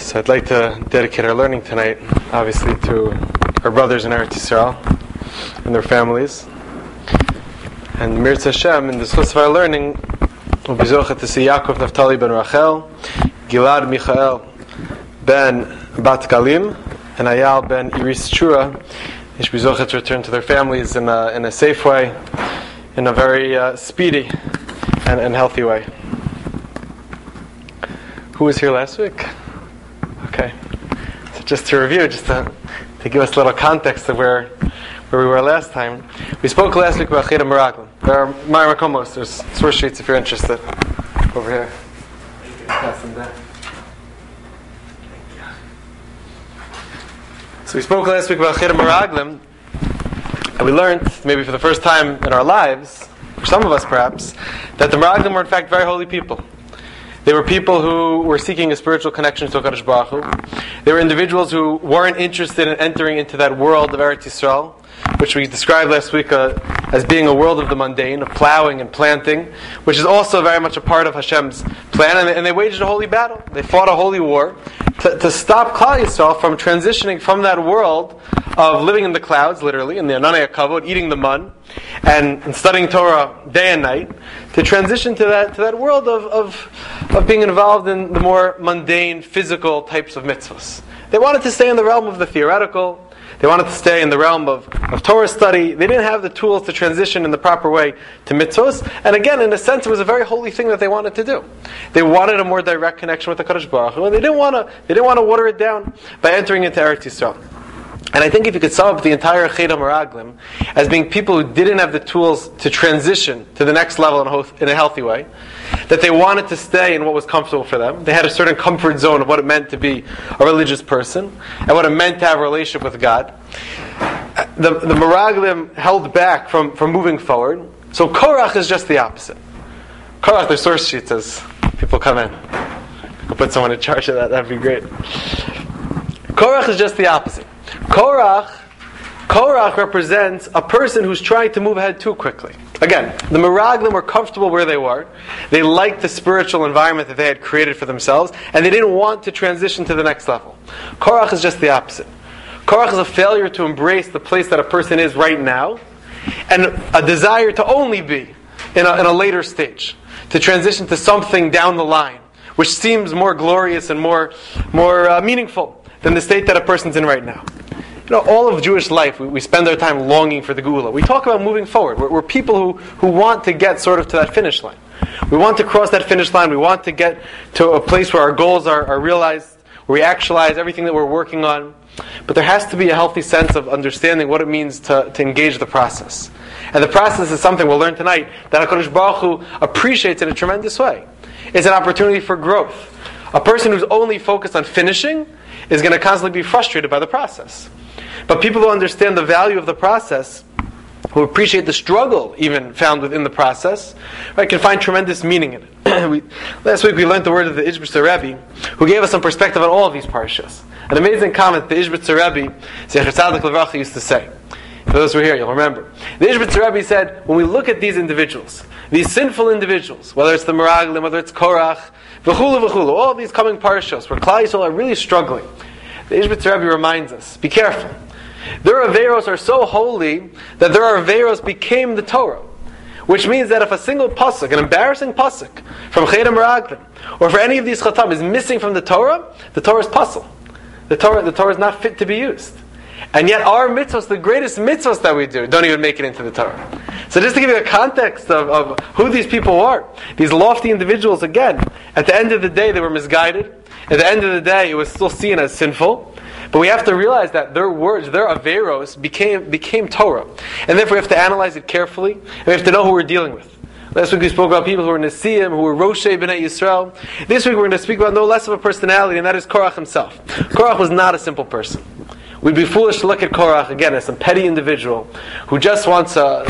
So I'd like to dedicate our learning tonight, obviously, to our brothers in Eretz Yisrael and their families. And Mirz Hashem, in the source of our learning, we'll be zochet to see Yaakov Naftali ben Rachel, Gilad Michael ben Bat Galim, and Ayal ben Iris Shura. They should be zochet to return to their families in a safe way, in a very speedy and healthy way. Who was here last week? Okay. So just to review, just to give us a little context of where we were last time. We spoke last week about Cheder Meraglim. There are Ma'ir Makomos. There's source sheets if you're interested. Over here. You can pass them down. So we spoke last week about Cheder Meraglim, and we learned, maybe for the first time in our lives, for some of us perhaps, that the Meraglim were in fact very holy people. They were people who were seeking a spiritual connection to HaKadosh Baruch Hu. They were individuals who weren't interested in entering into that world of Eretz Yisrael, which we described last week as being a world of the mundane, of plowing and planting, which is also very much a part of Hashem's plan. And they waged a holy battle. They fought a holy war to stop Klal Yisrael from transitioning from that world of living in the clouds, literally, in the Ananei HaKavod, eating the mun, and studying Torah day and night, to transition to that world of being involved in the more mundane, physical types of mitzvahs. They wanted to stay in the realm of the theoretical. They wanted to stay in the realm of Torah study. They didn't have the tools to transition in the proper way to mitzvahs. And again, in a sense, it was a very holy thing that they wanted to do. They wanted a more direct connection with the Kadosh Baruch Hu, and they didn't want to water it down by entering into Eretz Yisrael. And I think if you could sum up the entire Cheder Meraglim as being people who didn't have the tools to transition to the next level in a healthy way, that they wanted to stay in what was comfortable for them. They had a certain comfort zone of what it meant to be a religious person and what it meant to have a relationship with God. The Meraglim held back from moving forward. So Korach is just the opposite. Korach, their source sheet says, people come in. We could put someone in charge of that, that'd be great. Korach is just the opposite. Korach represents a person who's trying to move ahead too quickly. Again, the Meraglim were comfortable where they were. They liked the spiritual environment that they had created for themselves, and they didn't want to transition to the next level. Korach is just the opposite. Korach is a failure to embrace the place that a person is right now, and a desire to only be in a later stage, to transition to something down the line, which seems more glorious and more meaningful than the state that a person's in right now. All of Jewish life, we spend our time longing for the Geula. We talk about moving forward. We're people who want to get sort of to that finish line. We want to cross that finish line. We want to get to a place where our goals are realized, where we actualize everything that we're working on. But there has to be a healthy sense of understanding what it means to engage the process. And the process is something we'll learn tonight that HaKadosh Baruch Hu appreciates in a tremendous way. It's an opportunity for growth. A person who's only focused on finishing is going to constantly be frustrated by the process. But people who understand the value of the process, who appreciate the struggle even found within the process, right, can find tremendous meaning in it. Last week we learned the word of the Ishbitzer Rebbe, who gave us some perspective on all of these parashas. An amazing comment the Ishbitzer Rebbe, Zecher Tzadik Levracha, used to say. For those who are here, you'll remember. The Ishbitzer Rebbe said, when we look at these individuals, these sinful individuals, whether it's the Meraglim, whether it's Korach, v'chulu, all of these coming parashas, where Klal Yisrael are really struggling, the Ishbitzer Rebbe reminds us, be careful. Their Averos are so holy that their Averos became the Torah. Which means that if a single pasuk, an embarrassing pasuk, from Cheder Meraglim, or for any of these Chatam is missing from the Torah is puzzle. The Torah is not fit to be used. And yet our mitzvahs, the greatest mitzvahs that we do, don't even make it into the Torah. So just to give you a context of who these people are, these lofty individuals, again, at the end of the day they were misguided. At the end of the day it was still seen as sinful. But we have to realize that their words, their Averos, became Torah. And therefore we have to analyze it carefully, and we have to know who we're dealing with. Last week we spoke about people who were Nesiim, who were Roshei B'nai Yisrael. This week we're going to speak about no less of a personality, and that is Korach himself. Korach was not a simple person. We'd be foolish to look at Korach, again, as some petty individual who just wants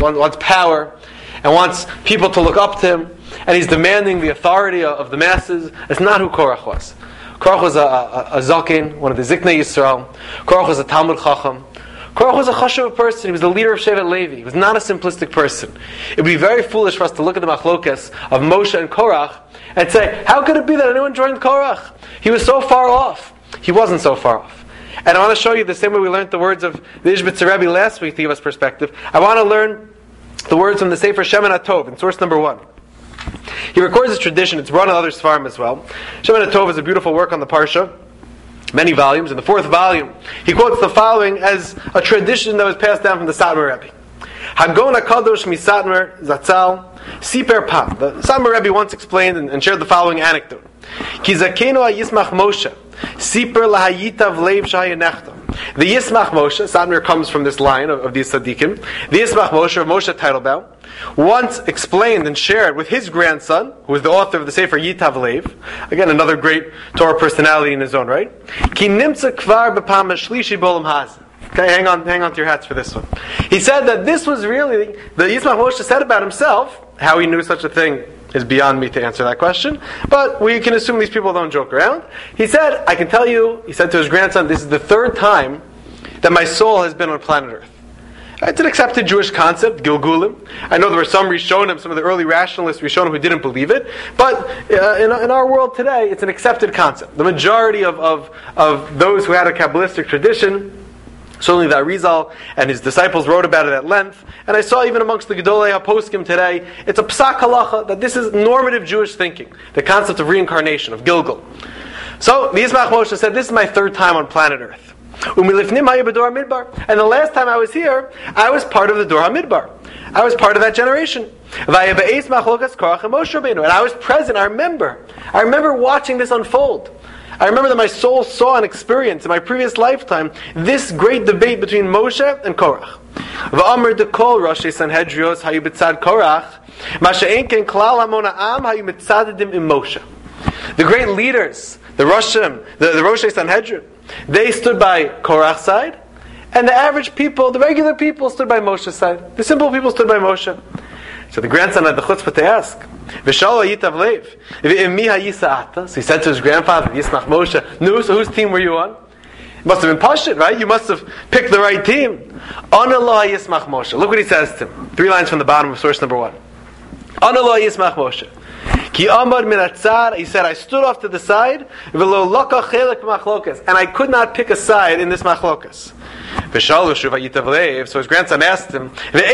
power and wants people to look up to him, and he's demanding the authority of the masses. That's not who Korach was. Korach was a Zaken, one of the Ziknei Yisrael. Korach was a Talmud Chacham. Korach was a chashuv person. He was the leader of Shevet Levi. He was not a simplistic person. It would be very foolish for us to look at the machlokes of Moshe and Korach and say, how could it be that anyone joined Korach? He was so far off. he wasn't so far off. And I want to show you the same way we learned the words of the Ishbitzer Rebbe last week to give us perspective. I want to learn the words from the Sefer Shemen HaTov in source number 1. He records this tradition. It's run on other Sfarim as well. Shemen HaTov is a beautiful work on the Parsha, many volumes. In the 4th volume, he quotes the following as a tradition that was passed down from the Satmar Rebbe. Hagon HaKadosh Misatmar Zatzal Siper Pam. The Satmar Rebbe once explained and shared the following anecdote. Ki zakenu hayismach Moshe Siper lahayitav leiv shayanechta. The Yismach Moshe, Satmar comes from this line of these tzaddikim. The Yismach Moshe, of Moshe Teitelbaum, once explained and shared with his grandson, who was the author of the Sefer Yitav Leiv, again another great Torah personality in his own right. Ki nimtza kvar b'pam hashlishi bolam haz. Okay, hang on to your hats for this one. He said that this was really the Yismach Moshe said about himself. How he knew such a thing is beyond me to answer that question, but we can assume these people don't joke around. He said, I can tell you, he said to his grandson, this is the 3rd time that my soul has been on planet Earth. It's an accepted Jewish concept, Gilgulim. I know there were some Rishonim, some of the early rationalists Rishonim who didn't believe it, but in our world today, it's an accepted concept. The majority of those who had a Kabbalistic tradition, certainly the Arizal and his disciples wrote about it at length, and I saw even amongst the Gedolei HaPoskim today, it's a psak halacha that this is normative Jewish thinking, the concept of reincarnation, of Gilgul. So the Yismach Moshe said, this is my 3rd time on planet Earth. And the last time I was here, I was part of the Dor HaMidbar. I was part of that generation. And I was present, I remember watching this unfold. I remember that my soul saw and experienced in my previous lifetime this great debate between Moshe and Korach. V'amr dekol Roshei Sanhedrios hayu b'tzad Korach, ma she'en ken klal hamon ha'am hayu mitzadedim im Moshe. The great leaders, the Roshei Sanhedrin, they stood by Korach's side, and the average people, the regular people, stood by Moshe's side. The simple people stood by Moshe. So the grandson had the chutzpah to ask, so he said to his grandfather, Yismach Moshe, no, so whose team were you on? It must have been Pashut, right? You must have picked the right team. Anallah Yismach Moshe. Look what he says to him. 3 lines from the bottom of source number 1. Anallah Yismach Moshe. Ki amar min atzar, he said, I stood off to the side, v'lo loka chelek machlokas, and I could not pick a side in this machlokas. So his grandson asked him,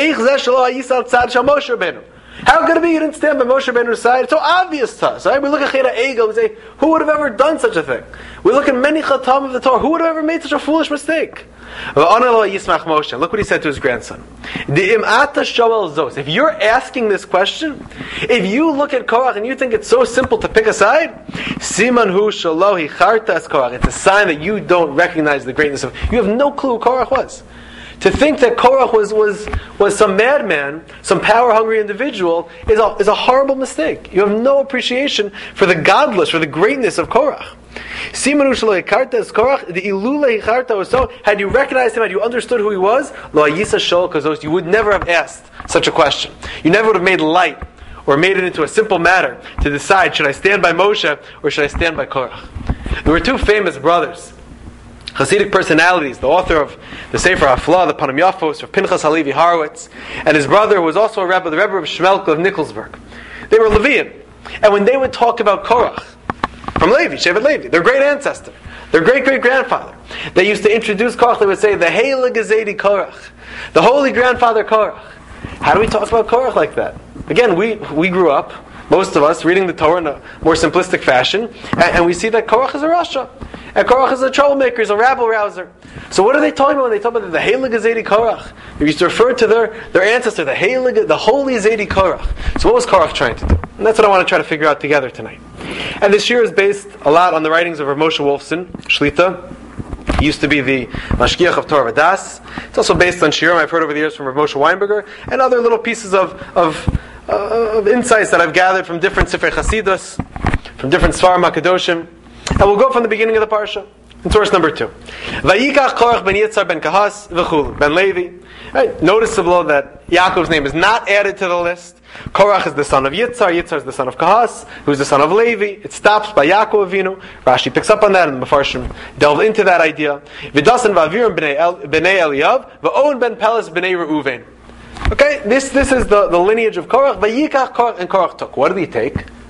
how could it be you didn't stand by Moshe Rabbeinu's side? It's so obvious to us, right? We look at Cheda Egel and say, who would have ever done such a thing? We look at many Chatam of the Torah, who would have ever made such a foolish mistake? Look what he said to his grandson. If you're asking this question, if you look at Korach and you think it's so simple to pick a side, it's a sign that you don't recognize the greatness of. You have no clue who Korach was. To think that Korach was some madman, some power-hungry individual, is a horrible mistake. You have no appreciation for the godless, for the greatness of Korach. Had you recognized him, had you understood who he was, you would never have asked such a question. You never would have made light or made it into a simple matter to decide, should I stand by Moshe or should I stand by Korach? There were 2 famous brothers, Hasidic personalities, the author of the Sefer Haflah, the Panim Yafos, of Pinchas Halevi Horowitz, and his brother was also a Rebbe, the Rebbe of Shmelka of Nikolsburg. They were Levian. And when they would talk about Korach, from Levi, Shevet Levi, their great ancestor, their great-great-grandfather, they used to introduce Korach, they would say, the Heilige Zedi Korach, the holy grandfather Korach. How do we talk about Korach like that? Again, we grew up, most of us, reading the Torah in a more simplistic fashion, and we see that Korach is a Rasha. And Korach is a troublemaker, is a rabble-rouser. So what are they talking about when they talk about the Heilige Zedi Korach? They used to refer to their ancestor, the holy Zedi Korach. So what was Korach trying to do? And that's what I want to try to figure out together tonight. And this year is based a lot on the writings of Rav Moshe Wolfson, Shlita. He used to be the Mashgiach of Torah Vadas. It's also based on Shiurim I've heard over the years from Rav Moshe Weinberger, and other little pieces of insights that I've gathered from different Sifrei Chasidus, from different Sfarim HaKadoshim. And we'll go from the beginning of the Parsha. In source number 2. Vayikach Korach ben Yitzhar ben Kahas v'chul ben Levi. Right? Noticeable that Yaakov's name is not added to the list. Korach is the son of Yitzhar. Yitzhar is the son of Kahas, who's the son of Levi. It stops by Yaakov Avinu. Rashi picks up on that, and the Mefarshim delve into that idea. V'dasan v'avirim b'nei Eliyav v'on ben Peles b'nei Reuven. Okay, this is the lineage of Korach. Vayikach Korach, and Korach took. What did he take?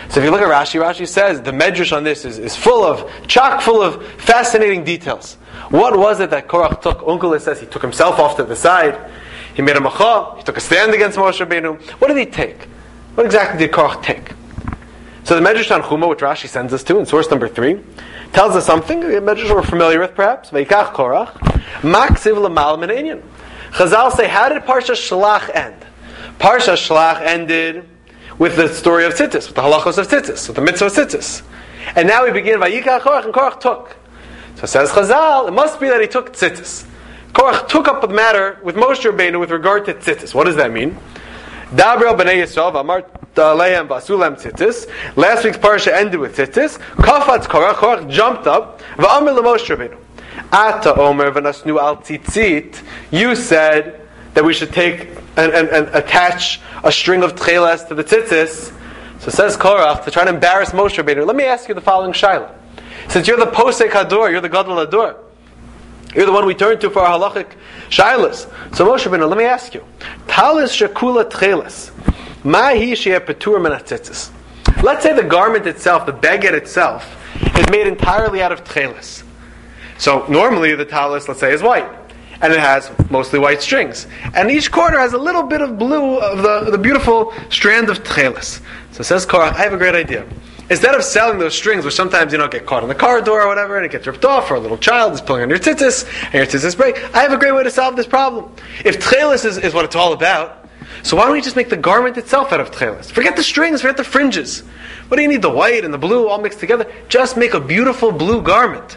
So if you look at Rashi, Rashi says the medrash on this is chock full of fascinating details. What was it that Korach took? Uncle says he took himself off to the side. He made a macha. He took a stand against Moshe Rabbeinu. What did he take? What exactly did Korach take? So the Medrash Tanchuma, which Rashi sends us to in source number 3, tells us something, a Medrash we're familiar with perhaps. Vayikach Korach, Maksiv l'mal min inyan. Chazal say, how did Parsha Shlach end? Parsha Shlach ended with the story of Tzitzis, with the halachos of Tzitzis, with the mitzvah of Tzitzis. And now we begin Vayikach Korach, and Korach took. So says Chazal, it must be that he took Tzitzis. Korach took up the matter with Moshe Rabbeinu with regard to Tzitzis. What does that mean? Dabrel b'nei Yisrael v'amar aleim v'asulem Tzitzis. Last week's parsha ended with Tzitzis. Kafatz Korach, Korach jumped up. V'amar l'Moshe Rabbeinu. Ata omer v'nasnu al tzitzit. You said that we should take and attach a string of tcheles to the tzitzis. So says Korach, to try to embarrass Moshe Rabbeinu, let me ask you the following shaila. Since you're the posek hador, you're the gadol hador, you're the one we turn to for our halachic shailas. So Moshe Rabbeinu, let me ask you: Talis shekula tcheles, mahi sheyeh petur min hatzitzis. Let's say the garment itself, the beged itself, is made entirely out of tcheles. So normally the talis, let's say, is white, and it has mostly white strings, and each corner has a little bit of blue of the beautiful strand of tcheles. So says Korach, I have a great idea. Instead of selling those strings, which sometimes get caught in the car door or whatever, and it gets ripped off, or a little child is pulling on your tzitzis, and your tzitzis break, I have a great way to solve this problem. If tcheles is what it's all about, so why don't we just make the garment itself out of tcheles? Forget the strings, forget the fringes. What do you need? The white and the blue all mixed together? Just make a beautiful blue garment.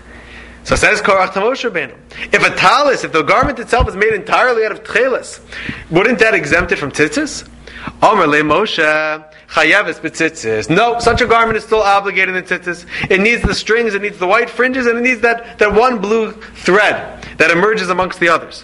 So says Korach to Moshe Rabbeinu, if a talis, if the garment itself is made entirely out of tcheles, wouldn't that exempt it from tzitzis? Omer le Moshe chayaves b'tzitzis. No, such a garment is still obligated in tzitzis. It needs the strings, it needs the white fringes, and it needs that one blue thread that emerges amongst the others.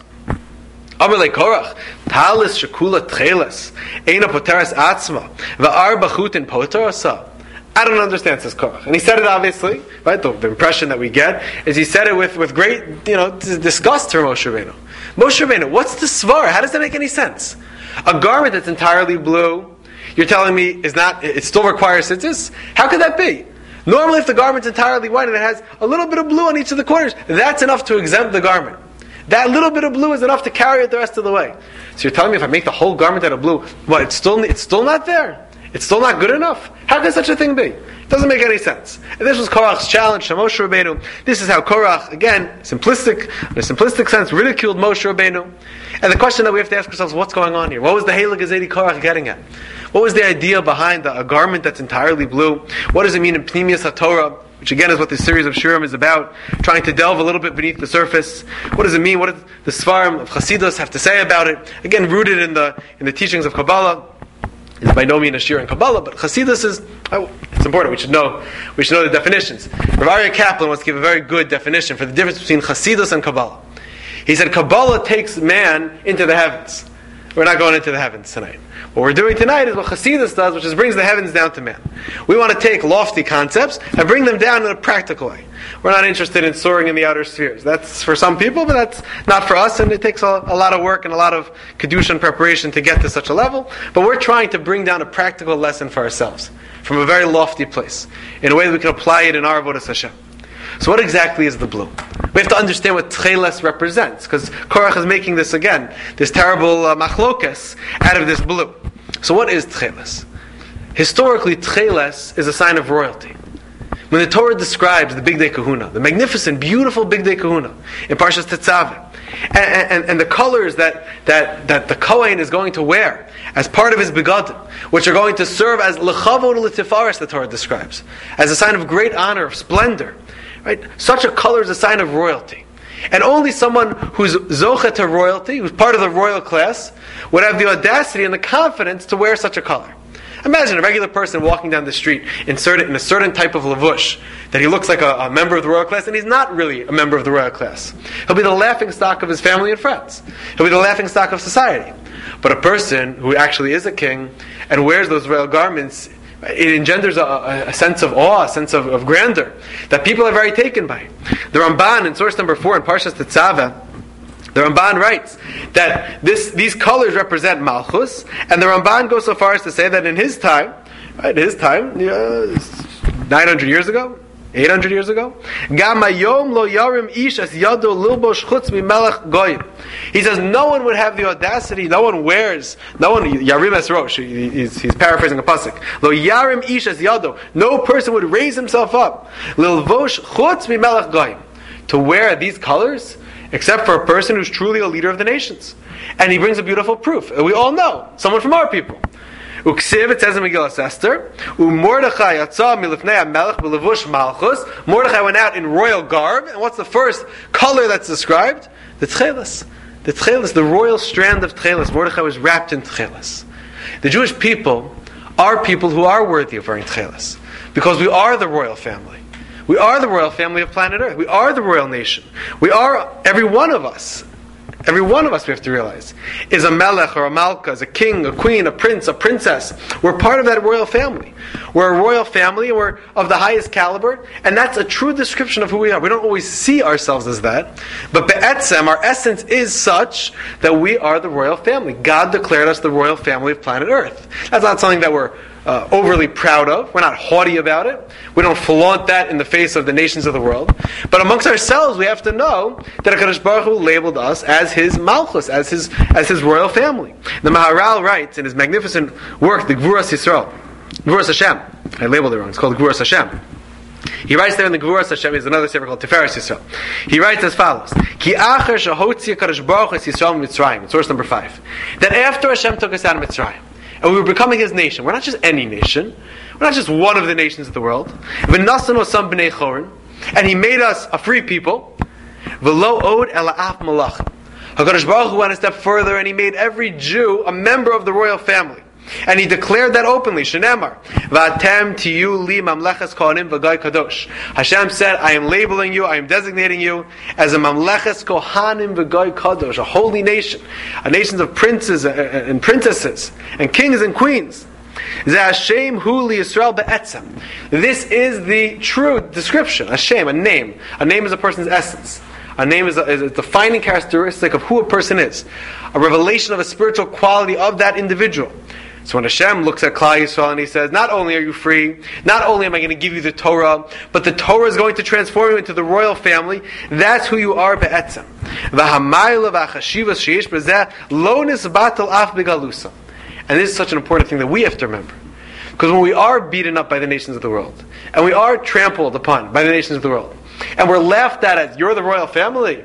Omer le Korach, talis shekula tcheles, eina poteres atzma, va'arba chutin poter asa. I don't understand, says Korach. And he said it obviously, right? The impression that we get is he said it with great, disgust for Moshe Rabbeinu. Moshe Rabbeinu, what's the svar? How does that make any sense? A garment that's entirely blue, you're telling me it still requires tzitzis? How could that be? Normally if the garment's entirely white and it has a little bit of blue on each of the corners, that's enough to exempt the garment. That little bit of blue is enough to carry it the rest of the way. So you're telling me if I make the whole garment out of blue, what, it's still not there? It's still not good enough? How can such a thing be? It doesn't make any sense. And this was Korach's challenge to Moshe Rabbeinu. This is how Korach, again, in a simplistic sense, ridiculed Moshe Rabbeinu. And the question that we have to ask ourselves, what's going on here? What was the Heilig Gezedi Korach getting at? What was the idea behind a garment that's entirely blue? What does it mean in Pnimius HaTorah? Which again is what this series of Shirim is about, trying to delve a little bit beneath the surface. What does it mean? What does the Sfarim of Chasidus have to say about it? Again, rooted in the teachings of Kabbalah. It's by no means a shir in Kabbalah, but Chasidus is, it's important. We should know the definitions. Rav Aryeh Kaplan wants to give a very good definition for the difference between Chasidus and Kabbalah. He said Kabbalah takes man into the heavens. We're not going into the heavens tonight. What we're doing tonight is what Chasidus does, which is brings the heavens down to man. We want to take lofty concepts and bring them down in a practical way. We're not interested in soaring in the outer spheres. That's for some people, but that's not for us, and it takes a lot of work and a lot of kedusha preparation to get to such a level. But we're trying to bring down a practical lesson for ourselves from a very lofty place, in a way that we can apply it in our avodas Hashem. So what exactly is the blue? We have to understand what tcheles represents, because Korach is making this again, this terrible machlokes out of this blue. So what is tcheles? Historically, tcheles is a sign of royalty. When the Torah describes the Big Day Kahuna, the magnificent, beautiful Big Day Kahuna in Parshas Tetzaveh, and the colors that the Kohen is going to wear as part of his begadim, which are going to serve as lechavod l'tifares, the Torah describes, as a sign of great honor, of splendor. Right? Such a color is a sign of royalty. And only someone who's zocha to royalty, who's part of the royal class, would have the audacity and the confidence to wear such a color. Imagine a regular person walking down the street in a certain type of lavush, that he looks like a member of the royal class, and he's not really a member of the royal class. He'll be the laughing stock of his family and friends. He'll be the laughing stock of society. But a person who actually is a king and wears those royal garments, it engenders a sense of awe, a sense of grandeur, that people are very taken by. The Ramban, in source number 4 in Parshas Tetzaveh, the Ramban writes that these colors represent Malchus, and the Ramban goes so far as to say that in his time, Right, his time, 900 years ago, 800 years ago. Gam hayom lo yarim ish as yado lilbosh chutz mimelech goyim. He says no one would have the audacity, no one, yarim es rosh, he's paraphrasing a pasuk. Lo yarim ish as yado, no person would raise himself up. Lilbosh chutz mimelech goyim. To wear these colors, except for a person who's truly a leader of the nations. And he brings a beautiful proof. We all know, someone from our people. Uksiv, it says in Megillah Esther, Mordechai yatsa milifnei hamelech b'levush malchus. Mordechai went out in royal garb, and what's the first color that's described? The tchelis. The tchelis, the royal strand of tchelis. Mordechai was wrapped in tchelis. The Jewish people are people who are worthy of wearing tchelis, because we are the royal family. We are the royal family of planet Earth. We are the royal nation. We are, every one of us, we have to realize, is a melech or a malka, is a king, a queen, a prince, a princess. We're part of that royal family. We're a royal family, and we're of the highest caliber, and that's a true description of who we are. We don't always see ourselves as that, but be'etzem, our essence is such that we are the royal family. God declared us the royal family of planet Earth. That's not something that we're overly proud of. We're not haughty about it. We don't flaunt that in the face of the nations of the world. But amongst ourselves, we have to know that HaKadosh Baruch Hu labeled us as His Malchus, as His royal family. The Maharal writes in his magnificent work, the Gvuras Yisrael, Gvuras Hashem. I labeled it wrong. It's called Gvuras Hashem. He writes there in the Gvuras Hashem, is another sefer called Tiferes Yisrael. He writes as follows: Ki acher shehotzi HaKadosh Baruch Hu es Yisrael mitzrayim. Source number 5. That after Hashem took us out of Mitzrayim, and we were becoming His nation. We're not just any nation. We're not just one of the nations of the world. And He made us a free people. HaKadosh Baruch Hu went a step further, and He made every Jew a member of the royal family. And He declared that openly. Shenemar, V'atem tiyu li mamleches kohanim v'gai kadosh. Hashem said, I am labeling you, I am designating you as a mamleches kohanim v'gai kadosh, a holy nation, a nation of princes and princesses, and kings and queens. Hashem hu li Yisrael be'etzem. This is the true description. Hashem, a name. A name is a person's essence. A name is a defining characteristic of who a person is. A revelation of a spiritual quality of that individual. So when Hashem looks at Klal Yisrael and He says, not only are you free, not only am I going to give you the Torah, but the Torah is going to transform you into the royal family, that's who you are be'etzem. And this is such an important thing that we have to remember. Because when we are beaten up by the nations of the world, and we are trampled upon by the nations of the world, and we're laughed at as, you're the royal family,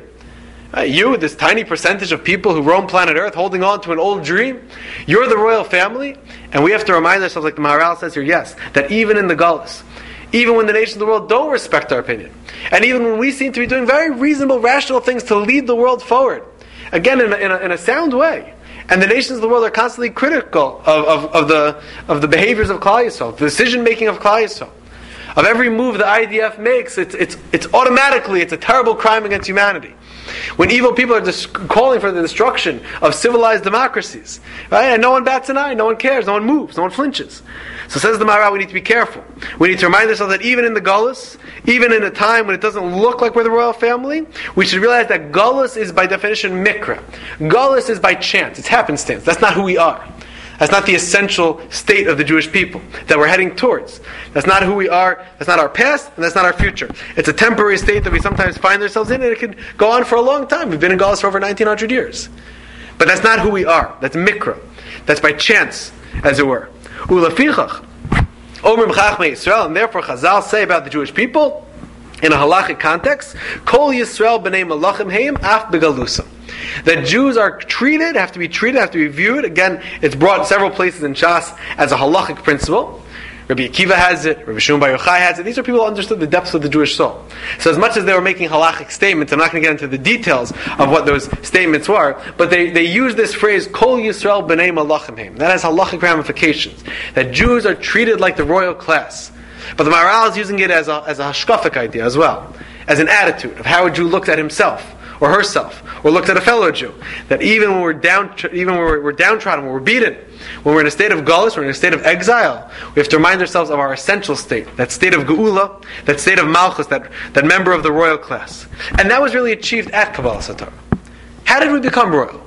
you, this tiny percentage of people who roam planet Earth holding on to an old dream, you're the royal family, and we have to remind ourselves, like the Maharal says here, yes, that even in the Galus, even when the nations of the world don't respect our opinion, and even when we seem to be doing very reasonable, rational things to lead the world forward, again, in a sound way, and the nations of the world are constantly critical of the behaviors of Klal Yisrael, the decision making of Klal Yisrael, of every move the IDF makes, it's automatically, it's a terrible crime against humanity. When evil people are calling for the destruction of civilized democracies, right? And no one bats an eye, no one cares, no one moves, no one flinches. So says the Maharal, we need to be careful. We need to remind ourselves that even in the Gullus, even in a time when it doesn't look like we're the royal family, we should realize that Gullus is by definition mikra. Gullus is by chance, it's happenstance. That's not who we are. That's not the essential state of the Jewish people that we're heading towards. That's not who we are, that's not our past, and that's not our future. It's a temporary state that we sometimes find ourselves in, and it can go on for a long time. We've been in Galus for over 1900 years. But that's not who we are. That's mikra. That's by chance, as it were. Ulafichach, Omrim Chachmei Yisrael, and therefore Chazal say about the Jewish people, in a halachic context, Kol Yisrael b'nei malachim heim af begalusam. That Jews are treated, have to be viewed. Again, it's brought several places in Shas as a halachic principle. Rabbi Akiva has it, Rabbi Shimon Bar Yochai has it. These are people who understood the depths of the Jewish soul. So as much as they were making halachic statements, I'm not going to get into the details of what those statements were, but they use this phrase, Kol Yisrael b'nei malachim heim. That has halachic ramifications. That Jews are treated like the royal class. But the Maharal is using it as a hashkafic idea as well, as an attitude of how a Jew looks at himself or herself, or looks at a fellow Jew. That even when we're downtrodden, when we're beaten, when we're in a state of galus, we're in a state of exile, we have to remind ourselves of our essential state, that state of geula, that state of malchus, that member of the royal class. And that was really achieved at Kabbalas HaTorah. How did we become royal?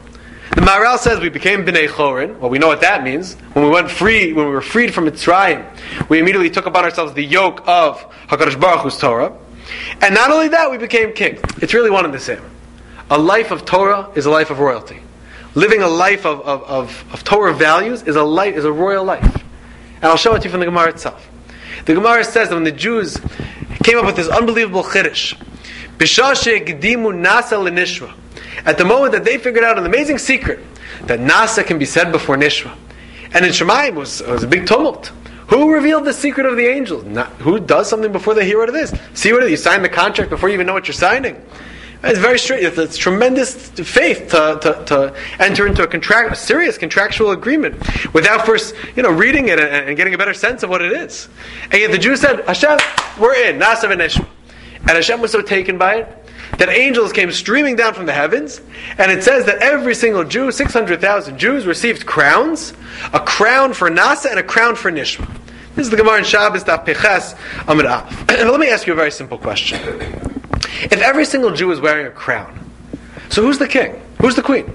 The Maharal says we became B'nai Chorin. Well, we know what that means. When we were freed from Mitzrayim, we immediately took upon ourselves the yoke of HaKadosh Baruch Hu's Torah. And not only that, we became king. It's really one and the same. A life of Torah is a life of royalty. Living a life of Torah values is a royal life. And I'll show it to you from the Gemara itself. The Gemara says that when the Jews came up with this unbelievable chiddush, at the moment that they figured out an amazing secret, that Nasa can be said before Nishma. And in Shemayim it was a big tumult. Who revealed the secret of the angels? Who does something before they hear what it is? See what it is? You sign the contract before you even know what you're signing. It's very straight. It's tremendous faith to enter into a serious contractual agreement without first, reading it and getting a better sense of what it is. And yet the Jews said, Hashem, we're in, Nasa v'nishma. And Hashem was so taken by it that angels came streaming down from the heavens, and it says that every single Jew, 600,000 Jews, received crowns, a crown for Nasa and a crown for Nishma. This is the Gemara in Shabbos, Daf Peches, Amud Aleph. Let me ask you a very simple question. If every single Jew is wearing a crown, so who's the king? Who's the queen?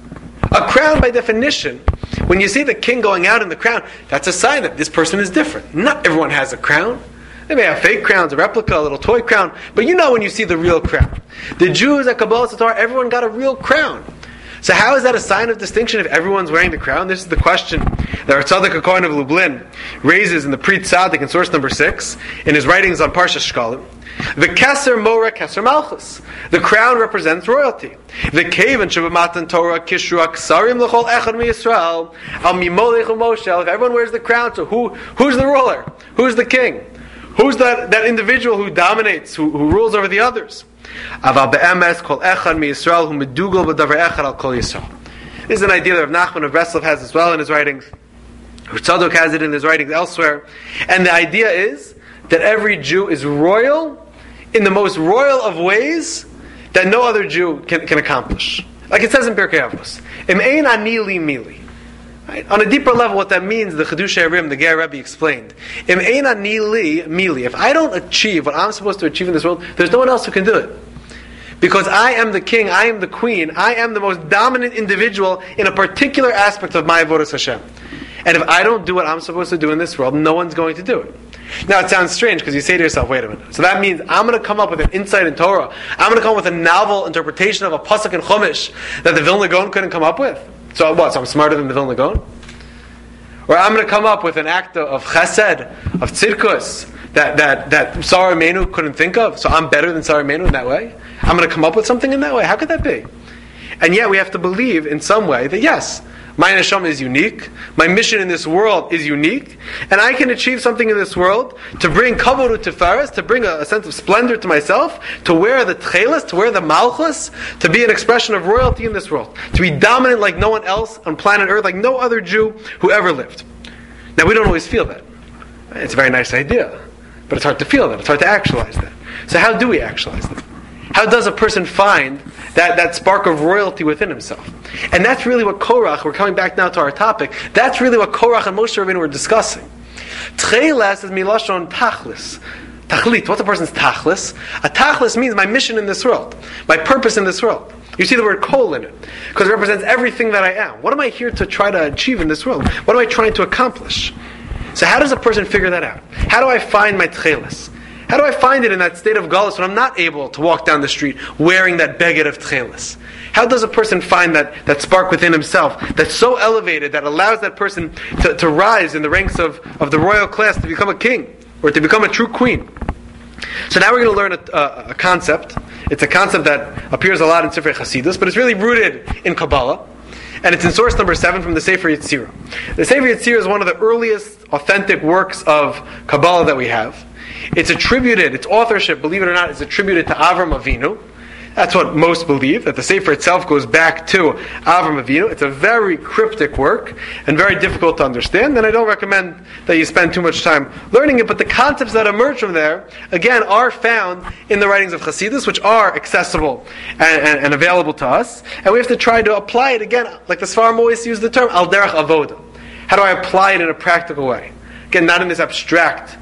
A crown, by definition, when you see the king going out in the crown, that's a sign that this person is different. Not everyone has a crown. They may have fake crowns, a replica, a little toy crown, but you know when you see the real crown. The Jews at Kabbalah Sator, everyone got a real crown. So how is that a sign of distinction if everyone's wearing the crown? This is the question that our Tzaddik HaKohen of Lublin raises in the Pri Tzaddik in source number 6, in his writings on Parsha Shkalim. The Keser Mora Keser Malchus. The crown represents royalty. The Kavan Shabamatan Torah Kishru Aksarim L'chol Echad MiYisrael Al Mimolech U'Moshel. If everyone wears the crown, so who's the ruler? Who's the king? Who's that individual who dominates, who rules over the others? Aval be'emes kol echad miYisrael hu medugal b'davar echad al kol Yisrael. This is an idea that Rav Nachman of Breslov has as well in his writings. Rav Tzadok has it in his writings elsewhere. And the idea is that every Jew is royal in the most royal of ways that no other Jew can accomplish. Like it says in Pirkei Avos, Im ein ani li mili. Right? On a deeper level, what that means, the Chiddushei HaRim, the Ger Rebbe explained. Im ein ani li mili. If I don't achieve what I'm supposed to achieve in this world, there's no one else who can do it. Because I am the king, I am the queen, I am the most dominant individual in a particular aspect of my avodas Hashem. And if I don't do what I'm supposed to do in this world, no one's going to do it. Now it sounds strange because you say to yourself, wait a minute. So that means I'm going to come up with an insight in Torah. I'm going to come up with a novel interpretation of a pasuk in Chumash that the Vilna Gaon couldn't come up with. So what? So I'm smarter than the Vilna Gaon? Or I'm going to come up with an act of chesed, of tzidkus, that Sarah Menu couldn't think of. So I'm better than Sarah Menu in that way? I'm going to come up with something in that way? How could that be? And yet we have to believe in some way that yes, my neshama is unique, my mission in this world is unique, and I can achieve something in this world to bring kavod u'tifares, to bring a sense of splendor to myself, to wear the tchelas, to wear the malchus, to be an expression of royalty in this world, to be dominant like no one else on planet Earth, like no other Jew who ever lived. Now we don't always feel that. It's a very nice idea, but it's hard to feel that, it's hard to actualize that. So how do we actualize that? How does a person find that spark of royalty within himself? And that's really what Korach, we're coming back now to our topic, that's really what Korach and Moshe Rabbeinu were discussing. Tcheles is milashon tachlis. Tachlit, what's a person's tachlis? A tachlis means my mission in this world, my purpose in this world. You see the word kol in it, because it represents everything that I am. What am I here to try to achieve in this world? What am I trying to accomplish? So how does a person figure that out? How do I find my tcheles? How do I find it in that state of galus when I'm not able to walk down the street wearing that beged of tcheles? How does a person find that spark within himself that's so elevated that allows that person to rise in the ranks of the royal class to become a king or to become a true queen? So now we're going to learn a concept. It's a concept that appears a lot in Sifrei Chasidus, but it's really rooted in Kabbalah. And it's in source number 7 from the Sefer Yetzirah. The Sefer Yetzirah is one of the earliest authentic works of Kabbalah that we have. It's authorship, believe it or not, is attributed to Avram Avinu. That's what most believe, that the Sefer itself goes back to Avram Avinu. It's a very cryptic work and very difficult to understand, and I don't recommend that you spend too much time learning it, but the concepts that emerge from there, again, are found in the writings of Chassidus, which are accessible and available to us, and we have to try to apply it, again, like the Sfarim always use the term, al derech avoda. How do I apply it in a practical way? Again, not in this abstract,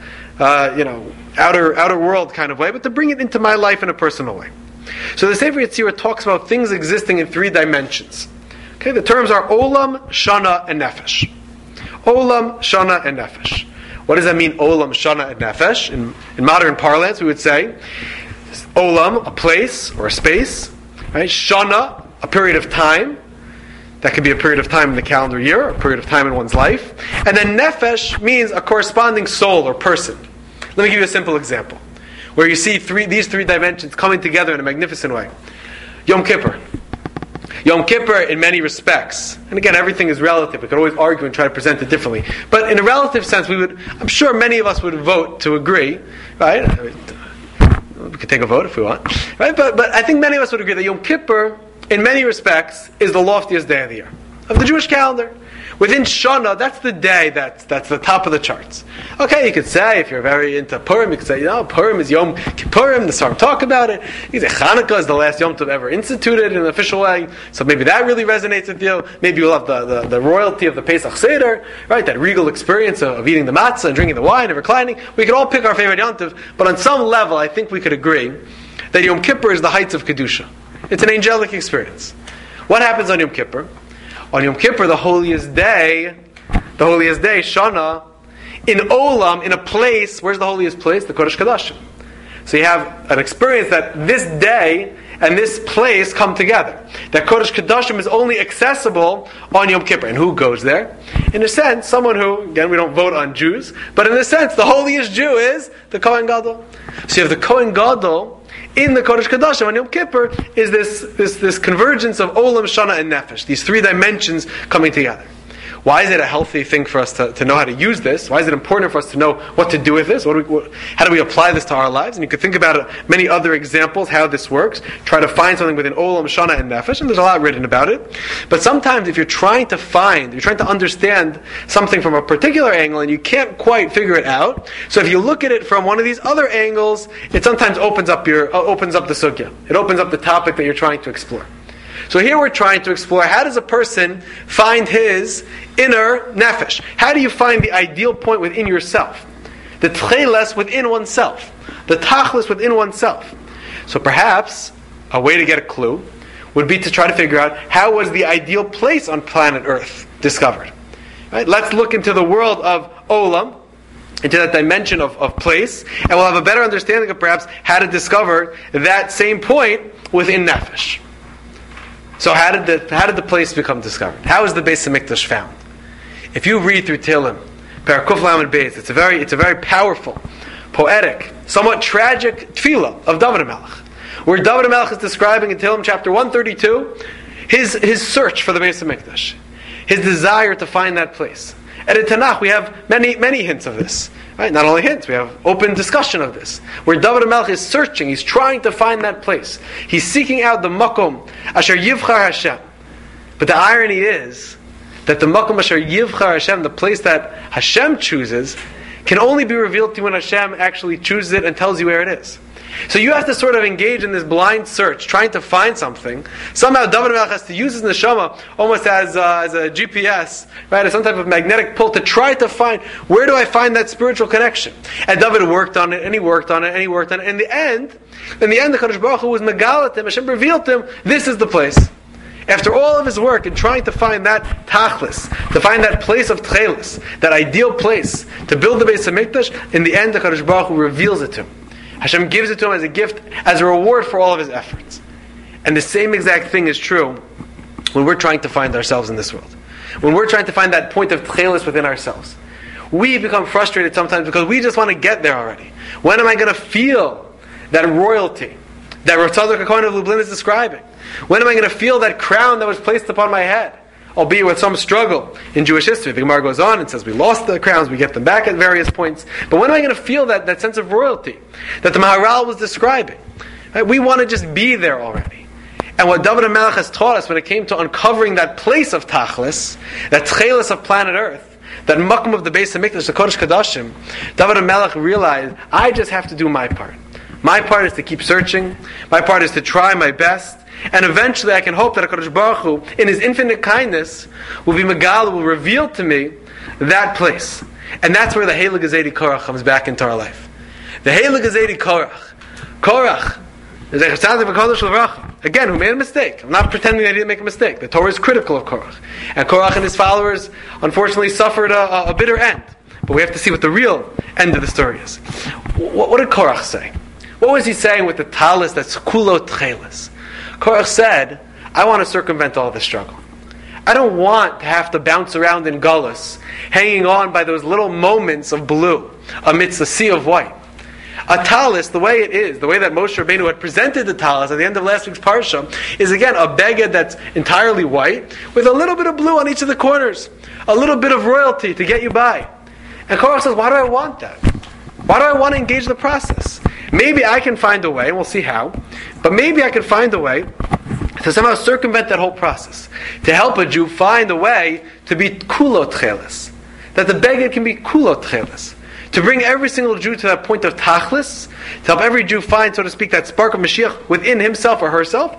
outer world kind of way, but to bring it into my life in a personal way. So the Sefer Yetzirah talks about things existing in 3 dimensions. Okay, the terms are Olam, Shana, and Nefesh. Olam, Shana, and Nefesh. What does that mean, Olam, Shana, and Nefesh? In modern parlance, we would say Olam, a place or a space. Right? Shana, a period of time. That could be a period of time in the calendar year, a period of time in one's life. And then Nefesh means a corresponding soul or person. Let me give you a simple example, where you see these three dimensions coming together in a magnificent way. Yom Kippur. Yom Kippur, in many respects, and again, everything is relative. We could always argue and try to present it differently. But in a relative sense, I'm sure many of us would vote to agree, right? We could take a vote if we want, right? But I think many of us would agree that Yom Kippur, in many respects, is the loftiest day of the year, of the Jewish calendar. Within Shana, that's the day that's the top of the charts. Okay, you could say, if you're very into Purim, you could say, Purim is Yom Kippurim, the Psalm talk about it. You could say Chanukah is the last Yom Tov ever instituted in an official way, so maybe that really resonates with you. Maybe you'll have the royalty of the Pesach Seder, right? That regal experience of eating the matzah and drinking the wine and reclining. We could all pick our favorite Yom Tov, but on some level, I think we could agree that Yom Kippur is the heights of Kedusha. It's an angelic experience. What happens on Yom Kippur? On Yom Kippur, the holiest day, Shana, in Olam, in a place, where's the holiest place? The Kodesh Kodashim. So you have an experience that this day and this place come together. That Kodesh Kodashim is only accessible on Yom Kippur. And who goes there? In a sense, someone who, again, we don't vote on Jews, but in a sense, the holiest Jew is the Kohen Gadol. So you have the Kohen Gadol in the Kodesh Kodashim on Yom Kippur is this convergence of Olam, Shana, and Nefesh. These three dimensions coming together. Why is it a healthy thing for us to know how to use this? Why is it important for us to know what to do with this? How do we apply this to our lives? And you could think about many other examples how this works. Try to find something within Olam, Shana, and Nefesh, and there's a lot written about it. But sometimes if you're trying to understand something from a particular angle and you can't quite figure it out, so if you look at it from one of these other angles, it sometimes opens up the sugya. It opens up the topic that you're trying to explore. So here we're trying to explore, how does a person find his inner nefesh? How do you find the ideal point within yourself? The tcheles within oneself. The tachlis within oneself. So perhaps a way to get a clue would be to try to figure out how was the ideal place on planet Earth discovered. Right? Let's look into the world of Olam, into that dimension of place, and we'll have a better understanding of perhaps how to discover that same point within nefesh. So how did the place become discovered? How is the Beis HaMikdash found? If you read through Tehillim, Perek Kuf Lamed Beis, it's a very powerful, poetic, somewhat tragic tefillah of David HaMelech, where David HaMelech is describing in Tehillim chapter 132 his search for the Beis HaMikdash, his desire to find that place. And in Tanakh we have many hints of this. Right? Not only hints, we have open discussion of this. Where David HaMelech is searching, he's trying to find that place. He's seeking out the makom asher yivchar Hashem. But the irony is that the makom asher yivchar Hashem, the place that Hashem chooses, can only be revealed to you when Hashem actually chooses it and tells you where it is. So you have to sort of engage in this blind search, trying to find something. Somehow David HaMelech has to use his neshama almost as a GPS, right, as some type of magnetic pull to try to find, where do I find that spiritual connection? And David worked on it, and he worked on it, and he worked on it. In the end, the Kadosh Baruch Hu was megalat him, Hashem revealed to him, this is the place. After all of his work in trying to find that tachlis, to find that place of tchelis, that ideal place, to build the Beis HaMikdash, in the end the Kadosh Baruch Hu reveals it to him. Hashem gives it to him as a gift, as a reward for all of his efforts. And the same exact thing is true when we're trying to find ourselves in this world. When we're trying to find that point of tchelis within ourselves. We become frustrated sometimes because we just want to get there already. When am I going to feel that royalty that Rav Tzadok HaKohen of Lublin is describing? When am I going to feel that crown that was placed upon my head? Albeit with some struggle in Jewish history. The Gemara goes on and says we lost the crowns, we get them back at various points. But when am I going to feel that sense of royalty that the Maharal was describing? Right? We want to just be there already. And what David HaMelech has taught us when it came to uncovering that place of Tachlis, that Tchelis of planet Earth, that Makom of the Beis HaMikdash, the Kodesh Kodashim, David HaMelech realized, I just have to do my part. My part is to keep searching. My part is to try my best. And eventually I can hope that HaKadosh Baruch Hu, in His infinite kindness, will reveal to me that place. And that's where the Heilig Gezedi Korach comes back into our life. The Heilig Gezedi Korach is a Chassadik V'Kodesh L'Vracha. again, who made a mistake. I'm not pretending that he didn't make a mistake. The Torah is critical of Korach. And Korach and his followers, unfortunately, suffered a bitter end. But we have to see what the real end of the story is. What did Korach say? What was he saying with the talis that's kulo tchelis? Korach said, I want to circumvent all this struggle. I don't want to have to bounce around in gullus, hanging on by those little moments of blue amidst a sea of white. A talis, the way it is, the way that Moshe Rabbeinu had presented the talis at the end of last week's parsha, is again a beged that's entirely white, with a little bit of blue on each of the corners, a little bit of royalty to get you by. And Korach says, why do I want that? Why do I want to engage the process? Maybe I can find a way, and we'll see how, but maybe I can find a way to somehow circumvent that whole process, to help a Jew find a way to be kulo tcheles, that the beged can be kulo tcheles, to bring every single Jew to that point of tachlis, to help every Jew find, so to speak, that spark of Mashiach within himself or herself,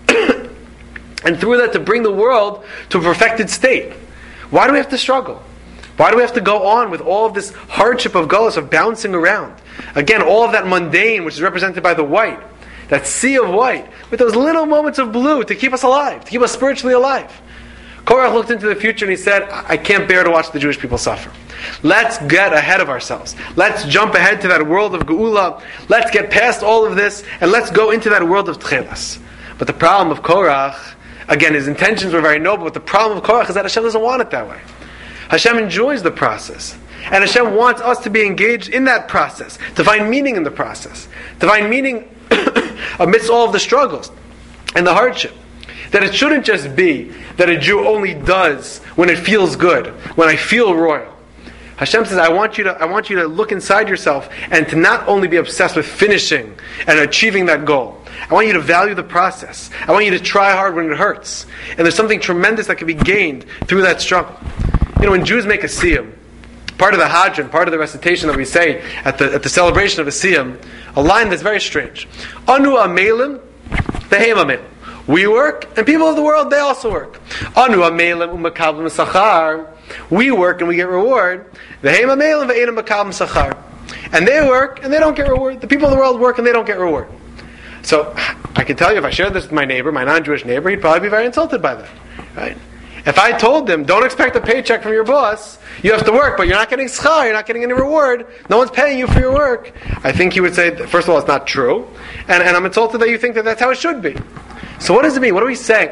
and through that to bring the world to a perfected state. Why do we have to struggle? Why do we have to go on with all of this hardship of gullus, of bouncing around? Again, all of that mundane, which is represented by the white, that sea of white, with those little moments of blue to keep us alive, to keep us spiritually alive. Korach looked into the future and he said, I can't bear to watch the Jewish people suffer. Let's get ahead of ourselves. Let's jump ahead to that world of Geula. Let's get past all of this and let's go into that world of Tchelas. But the problem of Korach, again, his intentions were very noble, but the problem of Korach is that Hashem doesn't want it that way. Hashem enjoys the process. And Hashem wants us to be engaged in that process, to find meaning in the process, to find meaning amidst all of the struggles and the hardship. That it shouldn't just be that a Jew only does when it feels good, when I feel royal. Hashem says, I want you to look inside yourself and to not only be obsessed with finishing and achieving that goal. I want you to value the process. I want you to try hard when it hurts. And there's something tremendous that can be gained through that struggle. When Jews make a siyum, part of the Hadran, part of the recitation that we say at the celebration of a siyum, a line that's very strange. Anu amelim, vehem amelim. We work, and people of the world, they also work. Anu amelim umakablim sachar. We work and we get reward. Vehem amelim ve'enam makablim sachar. And they work and they don't get reward. The people of the world work and they don't get reward. So I can tell you, if I shared this with my neighbor, my non-Jewish neighbor, he'd probably be very insulted by that, right? If I told them, don't expect a paycheck from your boss, you have to work, but you're not getting schar, you're not getting any reward, no one's paying you for your work, I think he would say, first of all, it's not true, and I'm insulted that you think that that's how it should be. So what does it mean? What are we saying?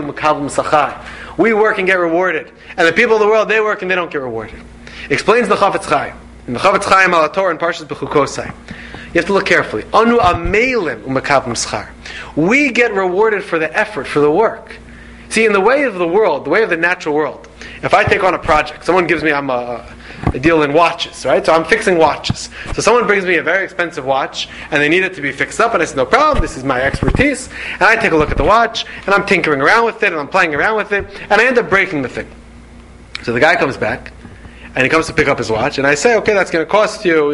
We work and get rewarded, and the people of the world, they work and they don't get rewarded. Explains the Chafetz Chaim. In the Chafetz Chaim al Torah in Parshas Bechukosai. You have to look carefully. Anu amelim umakablim schar. We get rewarded for the effort, for the work. See, in the way of the world, the way of the natural world, if I take on a project, someone gives me, I deal in watches, right? So I'm fixing watches. So someone brings me a very expensive watch, and they need it to be fixed up, and I say, no problem, this is my expertise. And I take a look at the watch, and I'm tinkering around with it, and I'm playing around with it, and I end up breaking the thing. So the guy comes back, and he comes to pick up his watch, and I say, okay, that's going to cost you,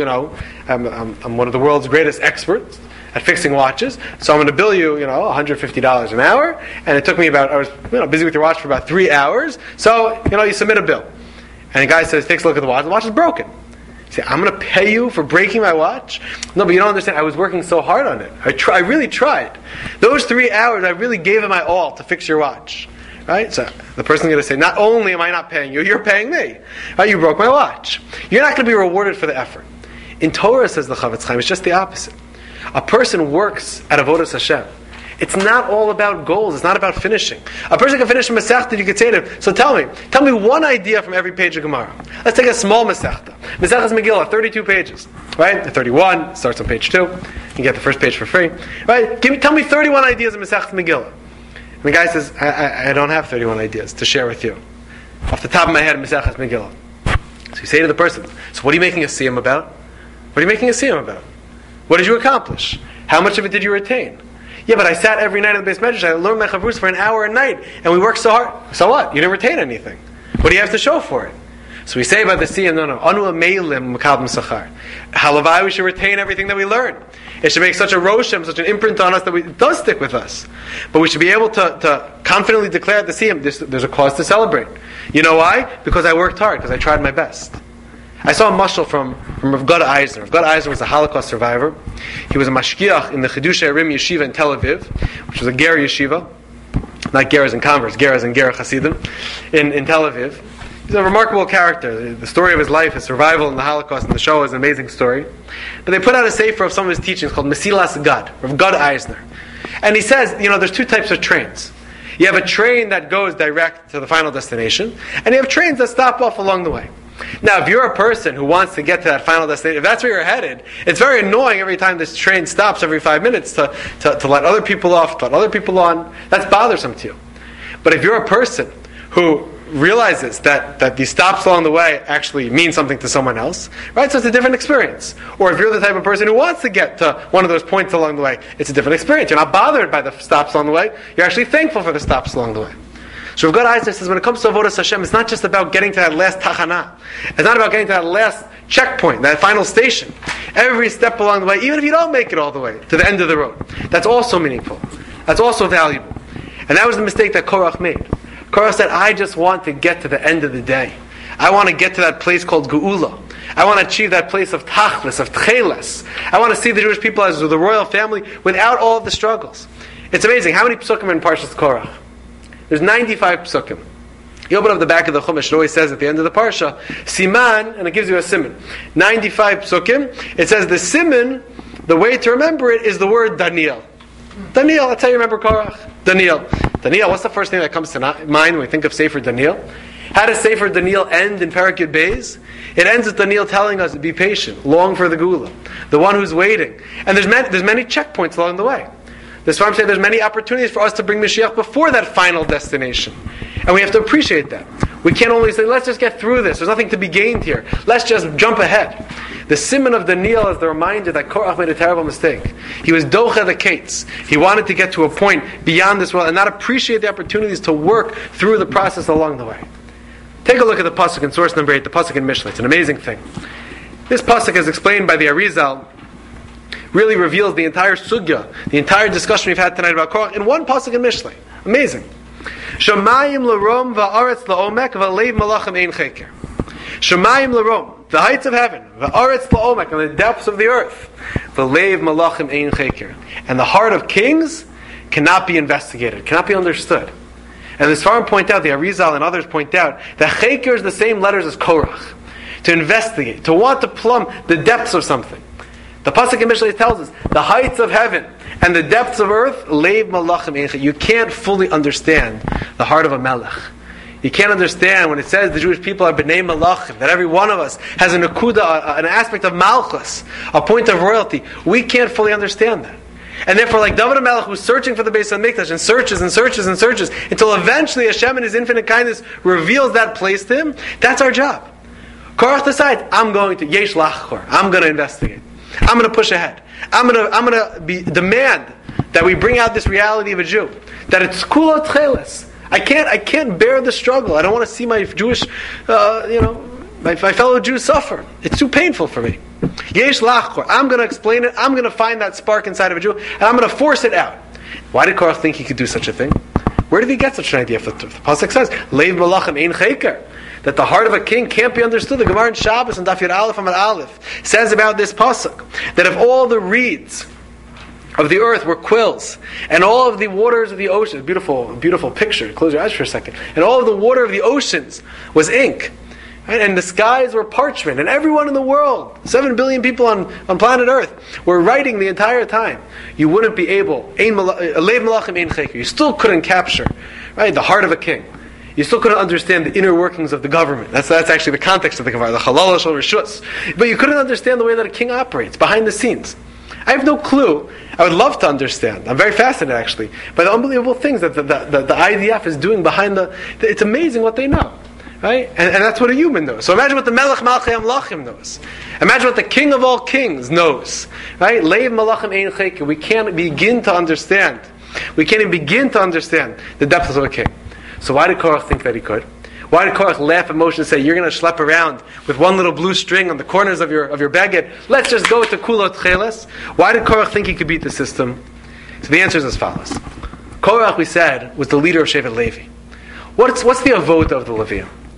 I'm one of the world's greatest experts at fixing watches, so I'm going to bill you, $150 an hour, and it took me I was busy with your watch for about 3 hours, so, you submit a bill. And the guy takes a look at the watch is broken. You say, I'm going to pay you for breaking my watch? No, but you don't understand, I was working so hard on it. I really tried. Those 3 hours, I really gave it my all to fix your watch. Right? So the person's going to say, not only am I not paying you, you're paying me. Right? You broke my watch. You're not going to be rewarded for the effort. In Torah, says the Chafetz Chaim, it's just the opposite. A person works at Avodas Hashem. It's not all about goals. It's not about finishing. A person can finish a Masechta, you could say to him, so tell me one idea from every page of Gemara. Let's take a small Masechta. Masechtas Megillah, 32 pages. Right? 31, starts on page 2. You get the first page for free. Right? Tell me 31 ideas of Masechtas Megillah. And the guy says, I don't have 31 ideas to share with you. Off the top of my head, Masechtas Megillah. So you say to the person, so what are you making a siyum about? What are you making a siyum about? What did you accomplish? How much of it did you retain? Yeah, but I sat every night in the Beis Medrash, I learned my Chavrus for an hour a night, and we worked so hard. So what? You didn't retain anything. What do you have to show for it? So we say about the siyum, no. Anu ameilim makabim sachar. Halavai, we should retain everything that we learn. It should make such a roshem, such an imprint on us that it does stick with us. But we should be able to confidently declare at the siyum, there's a cause to celebrate. You know why? Because I worked hard, because I tried my best. I saw a mashal from Rav Gad Eisner. Rav Gad Eisner was a Holocaust survivor. He was a mashgiach in the Chiddushei Arim Yeshiva in Tel Aviv, which was a Ger Yeshiva. Not Ger as in converse, Ger as in Ger Hasidim, in Tel Aviv. He's a remarkable character. The story of his life, his survival in the Holocaust and the Shoah is an amazing story. But they put out a sefer of some of his teachings called Mesilas Gad, Rav Gad Eisner. And he says, there's two types of trains. You have a train that goes direct to the final destination, and you have trains that stop off along the way. Now, if you're a person who wants to get to that final destination, if that's where you're headed, it's very annoying every time this train stops every 5 minutes to let other people off, to let other people on. That's bothersome to you. But if you're a person who realizes that these stops along the way actually mean something to someone else, right? So it's a different experience. Or if you're the type of person who wants to get to one of those points along the way, it's a different experience. You're not bothered by the stops along the way. You're actually thankful for the stops along the way. So Rav Gad Eisner says when it comes to Avodas Hashem, it's not just about getting to that last tachana. It's not about getting to that last checkpoint, that final station. Every step along the way, even if you don't make it all the way to the end of the road, that's also meaningful. That's also valuable. And that was the mistake that Korach made. Korach said, I just want to get to the end of the day. I want to get to that place called Geula. I want to achieve that place of Tachlis, of Tcheles. I want to see the Jewish people as the royal family without all of the struggles. It's amazing. How many psukim are in Parshas Korach? There's 95 psukim. You open up the back of the Chumash, it always says at the end of the Parsha, Siman, and it gives you a siman. 95 psukim. It says the siman, the way to remember it is the word Daniel. Daniel, that's how you remember Korach. Daniel. Daniel, what's the first thing that comes to mind when we think of Sefer Daniel? How does Sefer Daniel end in Perek Yud Beis? It ends with Daniel telling us to be patient, long for the Geula, the one who's waiting. And there's many checkpoints along the way. The Sfarim say there's many opportunities for us to bring Mashiach before that final destination. And we have to appreciate that. We can't only say, let's just get through this. There's nothing to be gained here. Let's just jump ahead. The Siman of Daniel is the reminder that Korach made a terrible mistake. He was docha the kates. He wanted to get to a point beyond this world and not appreciate the opportunities to work through the process along the way. Take a look at the pasuk in source number 8, the pasuk in Mishlei. It's an amazing thing. This pasuk is explained by the Arizal, really reveals the entire sugya, the entire discussion we've had tonight about Korach in one pasuk in Mishlei. Amazing. Shamayim l'rom va'aretz la'omek va'leiv malachim ein cheker. Shamayim l'rom, the heights of heaven, va'aretz la'omek, and the depths of the earth, va'leiv malachim ein cheker. And the heart of kings cannot be investigated, cannot be understood. And the Sfarim point out, the Arizal and others point out, that cheker is the same letters as Korach. To investigate, to want to plumb the depths of something. The pasuk in Mishlei tells us the heights of heaven and the depths of earth. Leiv malachim ein. You can't fully understand the heart of a melech. You can't understand when it says the Jewish people are b'nei malachim, that every one of us has an akuda, an aspect of malchus, a point of royalty. We can't fully understand that. And therefore, like David HaMelech, who's searching for the Beis HaMikdash and searches and searches and searches until eventually Hashem in His infinite kindness reveals that place to him. That's our job. Korach decides, I'm going to yesh lachor. I'm going to investigate. I'm going to push ahead. I'm going to demand that we bring out this reality of a Jew, that it's kula tcheles. I can't bear the struggle. I don't want to see my Jewish, my fellow Jews suffer. It's too painful for me. Yesh lachor. I'm going to explain it. I'm going to find that spark inside of a Jew, and I'm going to force it out. Why did Korach think he could do such a thing? Where did he get such an idea? The pasuk says, "Leiv malachim ein cheker." That the heart of a king can't be understood. The Gemara in Shabbos and Daf Yud Aleph Amud Aleph says about this pasuk that if all the reeds of the earth were quills, and all of the waters of the ocean, beautiful, beautiful picture. Close your eyes for a second. And all of the water of the oceans was ink, right? And the skies were parchment, and everyone in the world, 7 billion people on planet Earth, were writing the entire time. You wouldn't be able. You still couldn't capture, right, the heart of a king. You still couldn't understand the inner workings of the government. That's actually the context of the Gemara, the halal shel rishus. But you couldn't understand the way that a king operates, behind the scenes. I have no clue. I would love to understand. I'm very fascinated, actually, by the unbelievable things that the IDF is doing behind it's amazing what they know. Right? And that's what a human knows. So imagine what the Melech Malchei Amlachim knows. Imagine what the King of all kings knows. Right? Leiv Malachim Ein Cheker. We can't begin to understand. We can't even begin to understand the depths of a king. So why did Korach think that he could? Why did Korach laugh at Moshe and say, you're going to schlep around with one little blue string on the corners of your beged? Let's just go to Kulot Cheles. Why did Korach think he could beat the system? So the answer is as follows. Korach, we said, was the leader of Shevet Levi. What's the avoda of the Levium?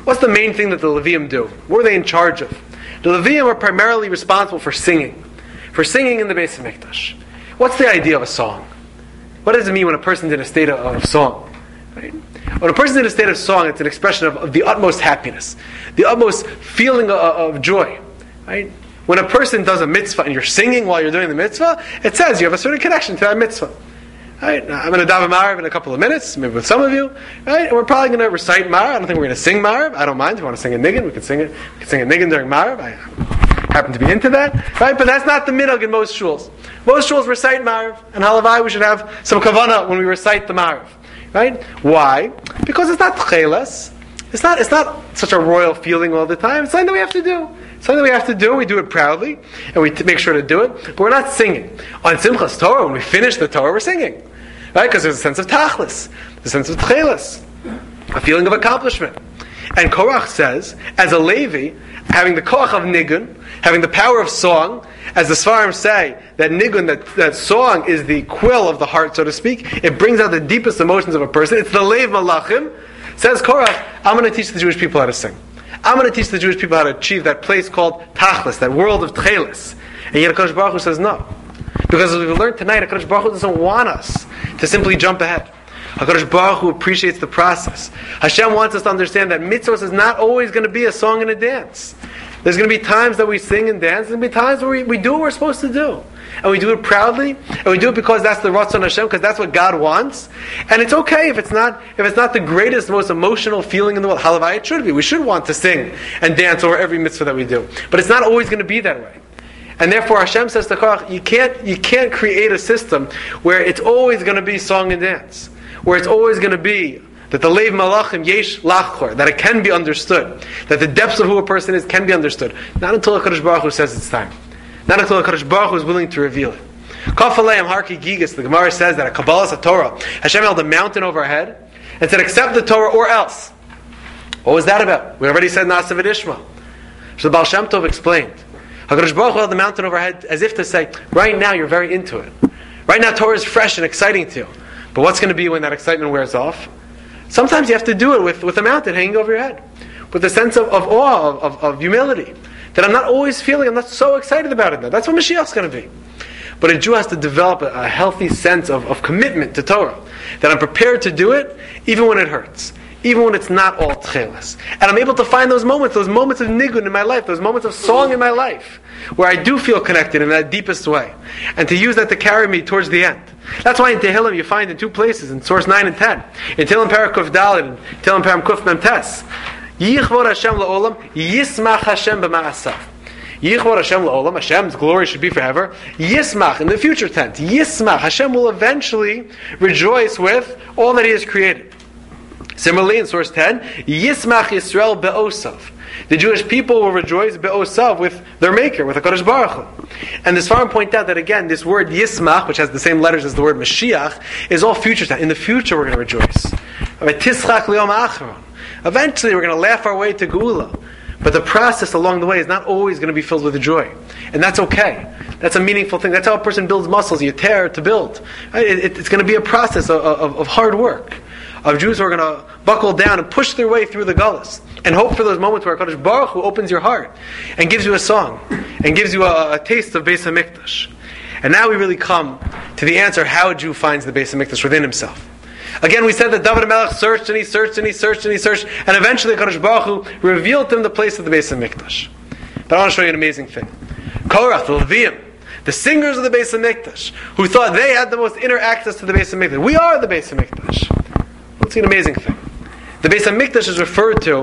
What's the main thing that the Levium do? What are they in charge of? The Levium are primarily responsible for singing in the Beis HaMikdash. What's the idea of a song? What does it mean when a person's in a state of song? Right? When a person's in a state of song, it's an expression of the utmost happiness, the utmost feeling of joy. Right? When a person does a mitzvah and you're singing while you're doing the mitzvah, it says you have a certain connection to that mitzvah. Right? Now, I'm going to daven Ma'ariv in a couple of minutes, maybe with some of you. Right? And we're probably going to recite Ma'ariv. I don't think we're going to sing Ma'ariv. I don't mind. If you want to sing a niggin, we can sing it. We can sing a niggin during Ma'ariv. I happen to be into that. Right? But that's not the minhag in most shuls. Most shuls recite Ma'ariv, and halavai we should have some kavanah when we recite the Ma'ariv. Right? Why? Because it's not tcheles. It's not such a royal feeling all the time. It's something that we have to do. Something that we have to do. We do it proudly, and we make sure to do it. But we're not singing. On Simchas Torah, when we finish the Torah, we're singing. Right? Because there's a sense of tachlis, a sense of tcheles, a feeling of accomplishment. And Korach says, as a Levi, having the koach of nigun, having the power of song, as the Sfarim say, that nigun, that song is the quill of the heart, so to speak. It brings out the deepest emotions of a person. It's the Lev Malachim. Says Korach, I'm going to teach the Jewish people how to sing. I'm going to teach the Jewish people how to achieve that place called Tachlis, that world of Tchelis. And yet HaKadosh Baruch Hu says no. Because as we've learned tonight, HaKadosh Baruch Hu doesn't want us to simply jump ahead. HaKadosh Baruch Hu appreciates the process. Hashem wants us to understand that mitzvahs is not always going to be a song and a dance. There's going to be times that we sing and dance. There's going to be times where we do what we're supposed to do. And we do it proudly, and we do it because that's the Ratzon Hashem, because that's what God wants. And it's okay if it's not the greatest, most emotional feeling in the world. Halavai it should be. We should want to sing and dance over every mitzvah that we do. But it's not always going to be that way. And therefore Hashem says to Korach, you can't create a system where it's always going to be song and dance. Where it's always going to be that the Lev Malachim Yesh Lachor, that it can be understood. That the depths of who a person is can be understood. Not until HaKadosh Baruch Hu says it's time. Not until HaKadosh Baruch Hu is willing to reveal it. Kaf Aleim Harki Gigas, the Gemara says that at Kabbalas HaTorah, Hashem held a mountain over our head and said, accept the Torah or else. What was that about? We already said Na'aseh V'Nishma. So the Baal Shem Tov explained. HaKadosh Baruch Hu held the mountain over our head as if to say, right now you're very into it. Right now Torah is fresh and exciting to you. But what's going to be when that excitement wears off? Sometimes you have to do it with a mountain hanging over your head. With a sense of awe, of humility. That I'm not always feeling, I'm not so excited about it now. That's what Mashiach's going to be. But a Jew has to develop a healthy sense of commitment to Torah. That I'm prepared to do it, even when it hurts. Even when it's not all tcheles. And I'm able to find those moments of nigun in my life, those moments of song in my life, where I do feel connected in that deepest way. And to use that to carry me towards the end. That's why in Tehillim you find in two places, in source 9 and 10. In Tehillim Parak Kuf Daled, and Tehillim Param Kuf Mem Tes. Yichvod Hashem la'olam, yismach Hashem b'ma'asav. Yichvod Hashem la'olam, Hashem's glory should be forever. Yismach, in the future tense, Yismach, Hashem will eventually rejoice with all that He has created. Similarly, in source 10, Yismach Yisrael be'osav. The Jewish people will rejoice be'osav with their Maker, with HaKadosh Baruch Hu. And the Sfarim point out that again, this word Yismach, which has the same letters as the word Mashiach, is all future tense. In the future we're going to rejoice. Tischach liyom ha'achron. Eventually we're going to laugh our way to Geula. But the process along the way is not always going to be filled with joy. And that's okay. That's a meaningful thing. That's how a person builds muscles. You tear to build. It's going to be a process of hard work. Of Jews who are going to buckle down and push their way through the gullus. And hope for those moments where HaKadosh Baruch Hu opens your heart. And gives you a song. And gives you a taste of Beis HaMikdash. And now we really come to the answer how a Jew finds the Beis HaMikdash within himself. Again, we said that David HaMelech searched and he searched and he searched and he searched, and eventually HaKadosh Baruch Hu revealed to him the place of the Beis HaMikdash. But I want to show you an amazing thing. Korach, the Leviim, the singers of the Beis HaMikdash, who thought they had the most inner access to the Beis HaMikdash. We are the Beis HaMikdash. Let's see an amazing thing. The Beis HaMikdash is referred to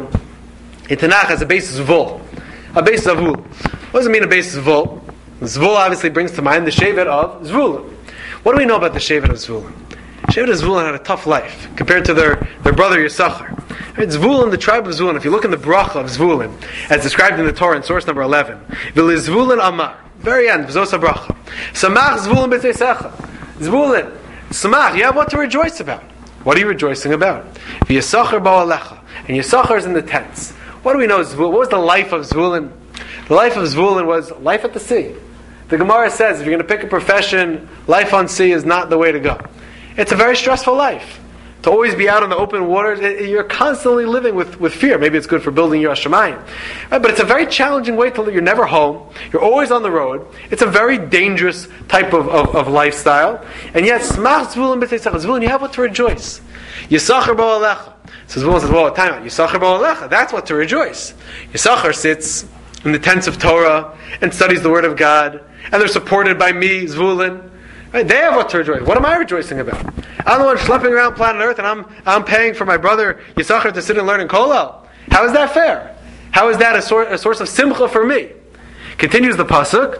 in Tanakh as a Beis Zvul. A Beis Zavul. What does it mean a Beis Zvul? Zvul obviously brings to mind the Shevet of Zvulun. What do we know about the Shevet of Zvulun? Shevet of Zvulun had a tough life compared to their brother Yisachar. Right? Zvulun, the tribe of Zvulun, if you look in the bracha of Zvulun, as described in the Torah in source number 11, V'lizvulun amar, very end, V'zos bracha. Samach Zvulun b'teisecha. Zvulun, Samach, you have what to rejoice about. What are you rejoicing about? V'yisachar ba'alecha. And Yisachar is in the tents. What do we know of Zvulun? What was the life of Zvulun? The life of Zvulun was life at the sea. The Gemara says if you're going to pick a profession, life on sea is not the way to go. It's a very stressful life. to always be out on the open waters, you're constantly living with fear. Maybe it's good for building your Hashemayim. Right? But it's a very challenging way to live. You're never home. You're always on the road. It's a very dangerous type of lifestyle. And yet, Smach Zvulun b'tei Yisachar. Zvulun, you have what to rejoice. Yisachar ba'alecha. So Zvulun says, well, time out. Yisachar ba'alecha. That's what to rejoice. Yisachar sits in the tents of Torah and studies the Word of God. And they're supported by me, Zvulun. Right? They have what to rejoice. What am I rejoicing about? I'm the one schlepping around planet Earth, and I'm paying for my brother Yisachar to sit and learn in Kollel. How is that fair? How is that a source of simcha for me? Continues the pasuk.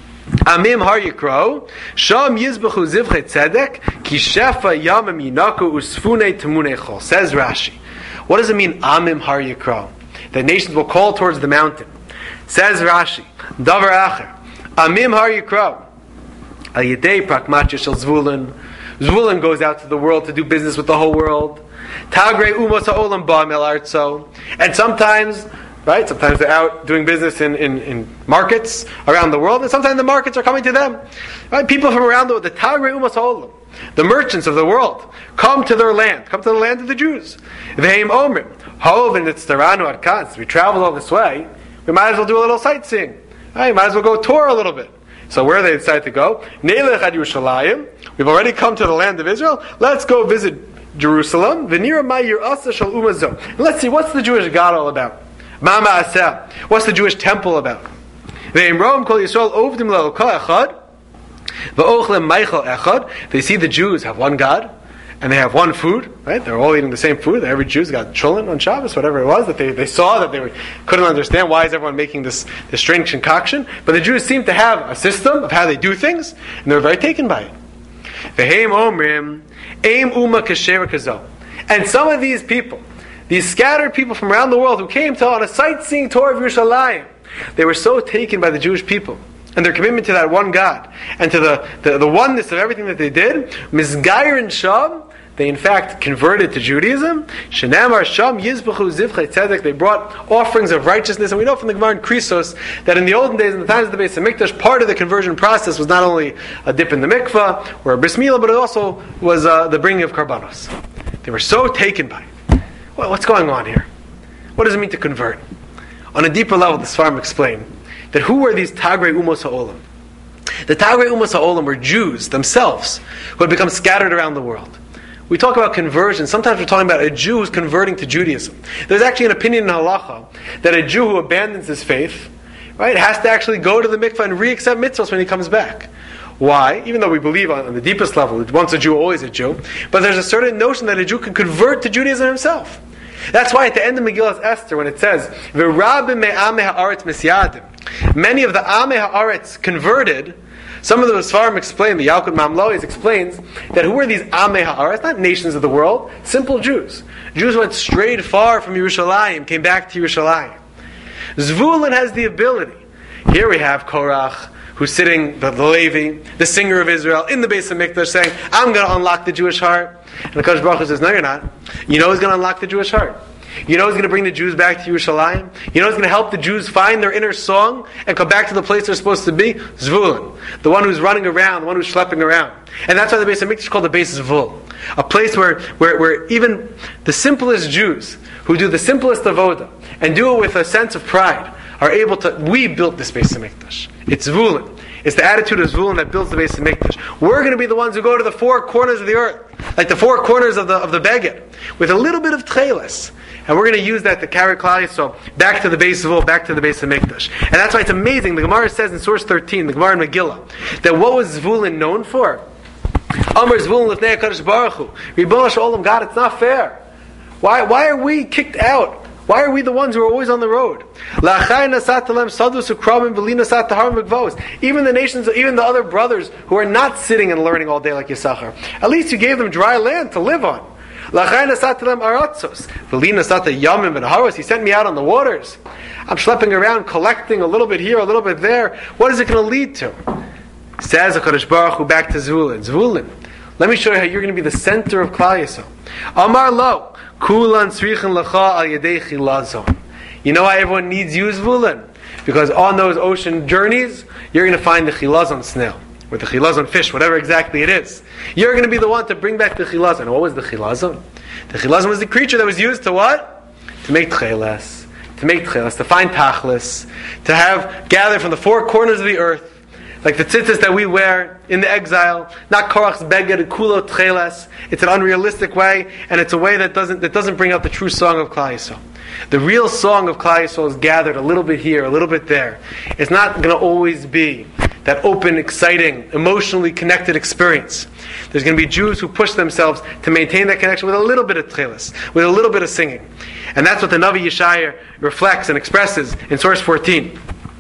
Amim har yikro, sham yizbechu zivchei tzedek, ki shefa yamim yinaku usfune temunei chol. Says Rashi. What does it mean, Amim har yikro? The nations will call towards the mountain. Says Rashi. Davar acher. Amim har yikro. Al yedei prakmatya shel Zvulun. Zvulun goes out to the world to do business with the whole world. Tagrei umos ha'olam ba'am el artso. And sometimes they're out doing business in markets around the world, and sometimes the markets are coming to them. Right? People from around the world, the Tagrei umos ha'olam, the merchants of the world, come to their land, come to the land of the Jews. V'heim omrim, hov and it's taranu adkan. We traveled all this way, we might as well do a little sightseeing. Right? Might as well go tour a little bit. So where they decide to go? Neilech ad Yerushalayim. We've already come to the land of Israel. Let's go visit Jerusalem. V'nira ma yirasa shel umazo. Let's see, what's the Jewish God all about? Mama aseh. What's the Jewish temple about? Ve'imrom kol Yisrael ovdim le'elokah echad. Ve'ochlem meichel echad. They see the Jews have one God, and they have one food, right? They're all eating the same food. Every Jew's got cholent on Shabbos, whatever it was, that they saw, that they couldn't understand why is everyone making this strange concoction. But the Jews seem to have a system of how they do things, and they're very taken by it. V'heim omrim, eim uma kasher kazo. And some of these people, these scattered people from around the world who came on a sightseeing tour of Yerushalayim, they were so taken by the Jewish people and their commitment to that one God and to the oneness of everything that they did, Mizgairin Sham, they in fact converted to Judaism. Shenamar Sham Yizbechu Zivchei Tzedek. They brought offerings of righteousness, and we know from the Gemara in Krisos that in the olden days, in the times of the Beis HaMikdash, part of the conversion process was not only a dip in the mikvah or a bris milah, but it also was the bringing of karbanos. They were so taken by it. Well, what's going on here? What does it mean to convert? On a deeper level, the Sfarim explain that who were these Tagrei Umos Ha'olam? The Tagrei Umos Ha'olam were Jews themselves who had become scattered around the world. We talk about conversion. Sometimes we're talking about a Jew who's converting to Judaism. There's actually an opinion in Halacha that a Jew who abandons his faith, right, has to actually go to the mikvah and re-accept mitzvahs when he comes back. Why? Even though we believe on the deepest level, once a Jew, always a Jew, but there's a certain notion that a Jew can convert to Judaism himself. That's why at the end of Megillah Esther, when it says, "V'rabim me'amei ha'aretz misyadim," many of the Amei ha'aretz converted. Some of the Sfarim explain, the Yalkut Mamlois explains, that who were these Amei ha'aretz? Not nations of the world, simple Jews. Jews who had strayed far from Yerushalayim, came back to Yerushalayim. Zvulun has the ability. Here we have Korach, who's sitting, the Levi, the singer of Israel, in the Beis HaMikdash, saying, I'm going to unlock the Jewish heart. And the Kadosh Baruch Hu says, no, you're not. You know who's going to unlock the Jewish heart? You know who's going to bring the Jews back to Yerushalayim? You know who's going to help the Jews find their inner song and come back to the place they're supposed to be? Zvulun. The one who's running around, the one who's schlepping around. And that's why the Beis HaMikdash is called the Beis Zvul. A place where even the simplest Jews, who do the simplest avodah, and do it with a sense of pride, are able to, we built this Beis HaMikdash. It's Zvulun. It's the attitude of Zvulun that builds the Beis HaMikdash. We're going to be the ones who go to the four corners of the earth, like the four corners of the Beged, with a little bit of tcheles. And we're going to use that to carry Klal Yisrael back to the Beis Zvul, back to the Beis HaMikdash. And that's why it's amazing. The Gemara says in source 13, the Gemara in Megillah, that what was Zvulun known for? Amar Zvulun l'fnei HaKadosh Baruch Hu. Ribono shel olam, God, it's not fair. Why are we kicked out? Why are we the ones who are always on the road? Even the nations, even the other brothers who are not sitting and learning all day like Yisachar, at least you gave them dry land to live on. He sent me out on the waters. I'm schlepping around, collecting a little bit here, a little bit there. What is it going to lead to? Says HaKadosh Baruch Hu back to Zvulun. Zvulun, let me show you how you're going to be the center of Klal Yisrael. Amar lo. Kulan tzrichen lecha al yedei chilazon. You know why everyone needs you, Zvulun? Because on those ocean journeys, you're going to find the chilazon snail. or the chilazon fish, whatever exactly it is. You're going to be the one to bring back the chilazon. What was the chilazon? The chilazon was the creature that was used to what? To make tcheles. To find tachlis. To have gathered from the four corners of the earth. Like the tzitzis that we wear in the exile, not korach's beged kulo tcheles. It's an unrealistic way, and it's a way that doesn't bring out the true song of Klal Yisrael. The real song of Klal Yisrael is gathered a little bit here, a little bit there. It's not going to always be that open, exciting, emotionally connected experience. There's going to be Jews who push themselves to maintain that connection with a little bit of tcheles, with a little bit of singing. And that's what the Navi Yeshaya reflects and expresses in source 14.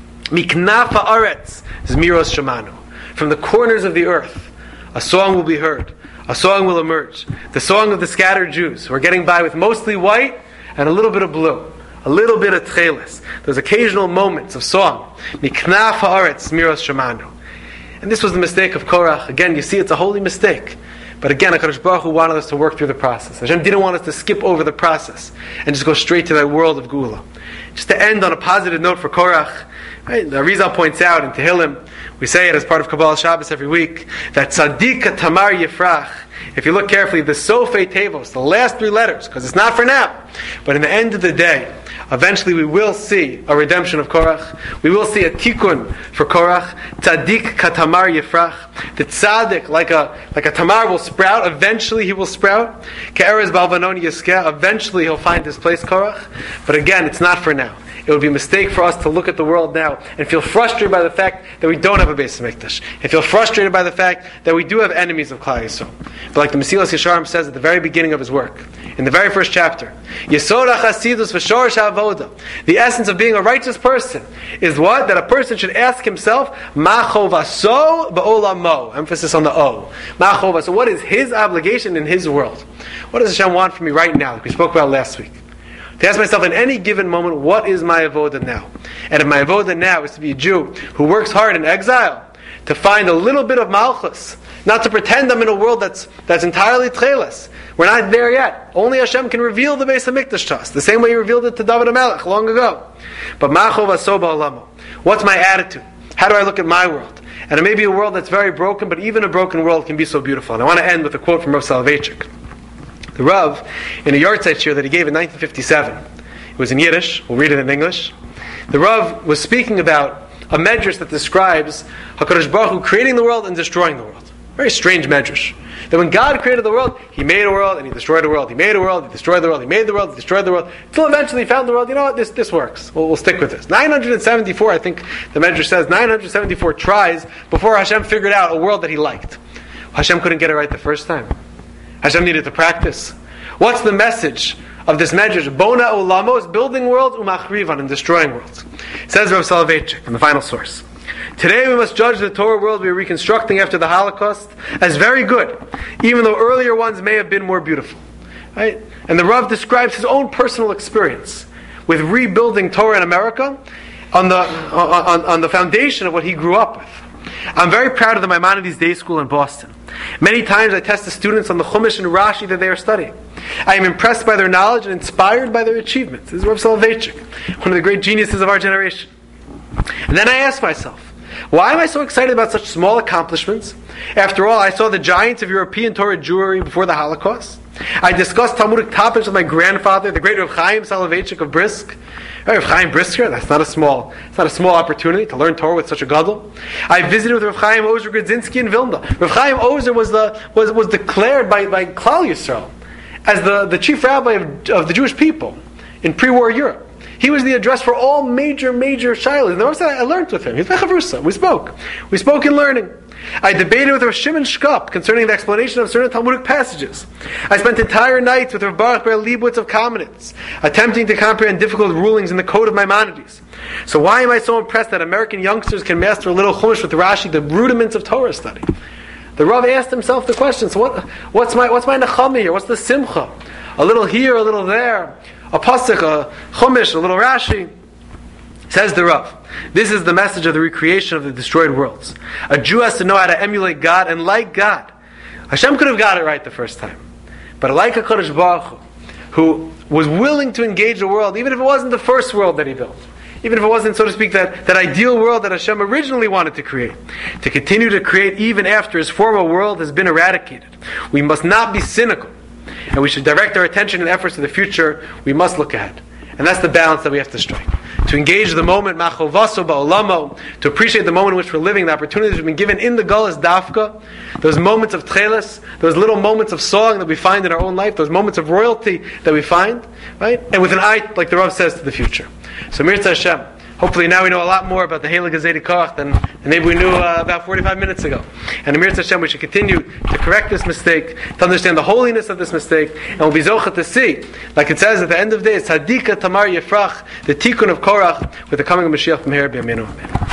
Miknaf haaretz zmiros shamanu. From the corners of the earth, a song will be heard. A song will emerge. The song of the scattered Jews who are getting by with mostly white and a little bit of blue. A little bit of tcheles. Those occasional moments of song. Miknaf haaretz zmiros shamanu. And this was the mistake of Korach. Again, you see, it's a holy mistake. But again, HaKadosh Baruch Hu wanted us to work through the process. Hashem didn't want us to skip over the process and just go straight to that world of Geula. Just to end on a positive note for Korach, right? The Arizal points out in Tehillim, we say it as part of Kabbalah Shabbos every week, that Tzaddik Tamar Yifrach, if you look carefully, the Sofei Tevos, the last three letters, because it's not for now, but in the end of the day, eventually we will see a redemption of Korach. We will see a tikkun for Korach. Tzaddik katamar yifrach. The tzaddik, like a tamar, will sprout. Eventually he will sprout. Ke'erez balvanon yeskeh. Eventually he'll find his place, Korach. But again, it's not for now. It would be a mistake for us to look at the world now and feel frustrated by the fact that we don't have a Beis Hamikdash, and feel frustrated by the fact that we do have enemies of Klal Yisrael. But like the Mesilas Yesharim says at the very beginning of his work, in the very first chapter, Yesod HaChasidus v'Shorish HaAvoda, the essence of being a righteous person is what? That a person should ask himself, Ma chovaso ba'olamo, emphasis on the O. Ma chovaso, what is his obligation in his world? What does Hashem want from me right now, like we spoke about last week? To ask myself in any given moment, what is my avoda now? And if my avoda now is to be a Jew who works hard in exile, to find a little bit of malchus, not to pretend I'm in a world that's entirely tcheles. We're not there yet. Only Hashem can reveal the Beis Hamikdash to us, the same way He revealed it to David HaMelech long ago. But ma'achov asoba alamo. What's my attitude? How do I look at my world? And it may be a world that's very broken, but even a broken world can be so beautiful. And I want to end with a quote from Rav Soloveitchik. The Rav, in a yahrzeit shir that he gave in 1957, it was in Yiddish, we'll read it in English. The Rav was speaking about a medrash that describes HaKadosh Baruch Hu creating the world and destroying the world. Very strange medrash. That when God created the world, He made a world and He destroyed the world. He made a world, He destroyed the world. He made the world, He destroyed the world. Until eventually He found the world, you know what, this works. We'll stick with this. 974, I think the medrash says, 974 tries before Hashem figured out a world that He liked. Hashem couldn't get it right the first time. Hashem needed to practice. What's the message of this medrash? Bona olamos, building worlds, umachrivan, and destroying worlds. Says Rav Soloveitchik in the final source. Today we must judge the Torah world we are reconstructing after the Holocaust as very good, even though earlier ones may have been more beautiful. Right? And the Rav describes his own personal experience with rebuilding Torah in America on the foundation of what he grew up with. I'm very proud of the Maimonides Day School in Boston. Many times I test the students on the Chumash and Rashi that they are studying. I am impressed by their knowledge and inspired by their achievements. This is Rav Soloveitchik, one of the great geniuses of our generation. And then I ask myself, why am I so excited about such small accomplishments? After all, I saw the giants of European Torah Jewry before the Holocaust. I discussed Talmudic topics with my grandfather, the great Rav Chaim Soloveitchik of Brisk. Rav Chaim Brisker, it's not a small opportunity to learn Torah with such a gadol. I visited with Rav Chaim Ozer Grodzinski in Vilna. Rav Chaim Ozer was declared by Klal Yisrael as the chief rabbi of the Jewish people in pre-war Europe. He was the address for all major shilas. And I learned with him. He's Mechavrusa. We spoke in learning. I debated with Rav Shimon Shkop concerning the explanation of certain Talmudic passages. I spent entire nights with Rav Baruch Ber Leibowitz of Kamenetz, attempting to comprehend difficult rulings in the Code of Maimonides. So why am I so impressed that American youngsters can master a little Chumash with Rashi, the rudiments of Torah study? The Rav asked himself the question, so what's my Nechama here? What's the Simcha? A little here, a little there. A Pasuk, a Chumash, a little Rashi. Says the Rav, this is the message of the recreation of the destroyed worlds. A Jew has to know how to emulate God and like God. Hashem could have got it right the first time. But like a HaKadosh Baruch Hu, who was willing to engage the world, even if it wasn't the first world that He built. even if it wasn't, so to speak, that ideal world that Hashem originally wanted to create, to continue to create even after His former world has been eradicated. We must not be cynical, and we should direct our attention and efforts to the future. We must look ahead. And that's the balance that we have to strike. To engage the moment, machovaso ba'olamo, to appreciate the moment in which we're living, the opportunities we've been given in the Galus Dafka, those moments of tcheles, those little moments of song that we find in our own life, those moments of royalty that we find, right? And with an eye, like the Rav says, to the future. So Mirza Hashem, hopefully now we know a lot more about the Heilige Zedi Koach than maybe we knew about 45 minutes ago. And Mirza Hashem, we should continue to correct this mistake, to understand the holiness of this mistake, and we'll be zocha to see, like it says at the end of the day, Tzadika Tamar Yefrach, the tikkun of Korach, with the coming of Mashiach from here, B'yameinu Amen.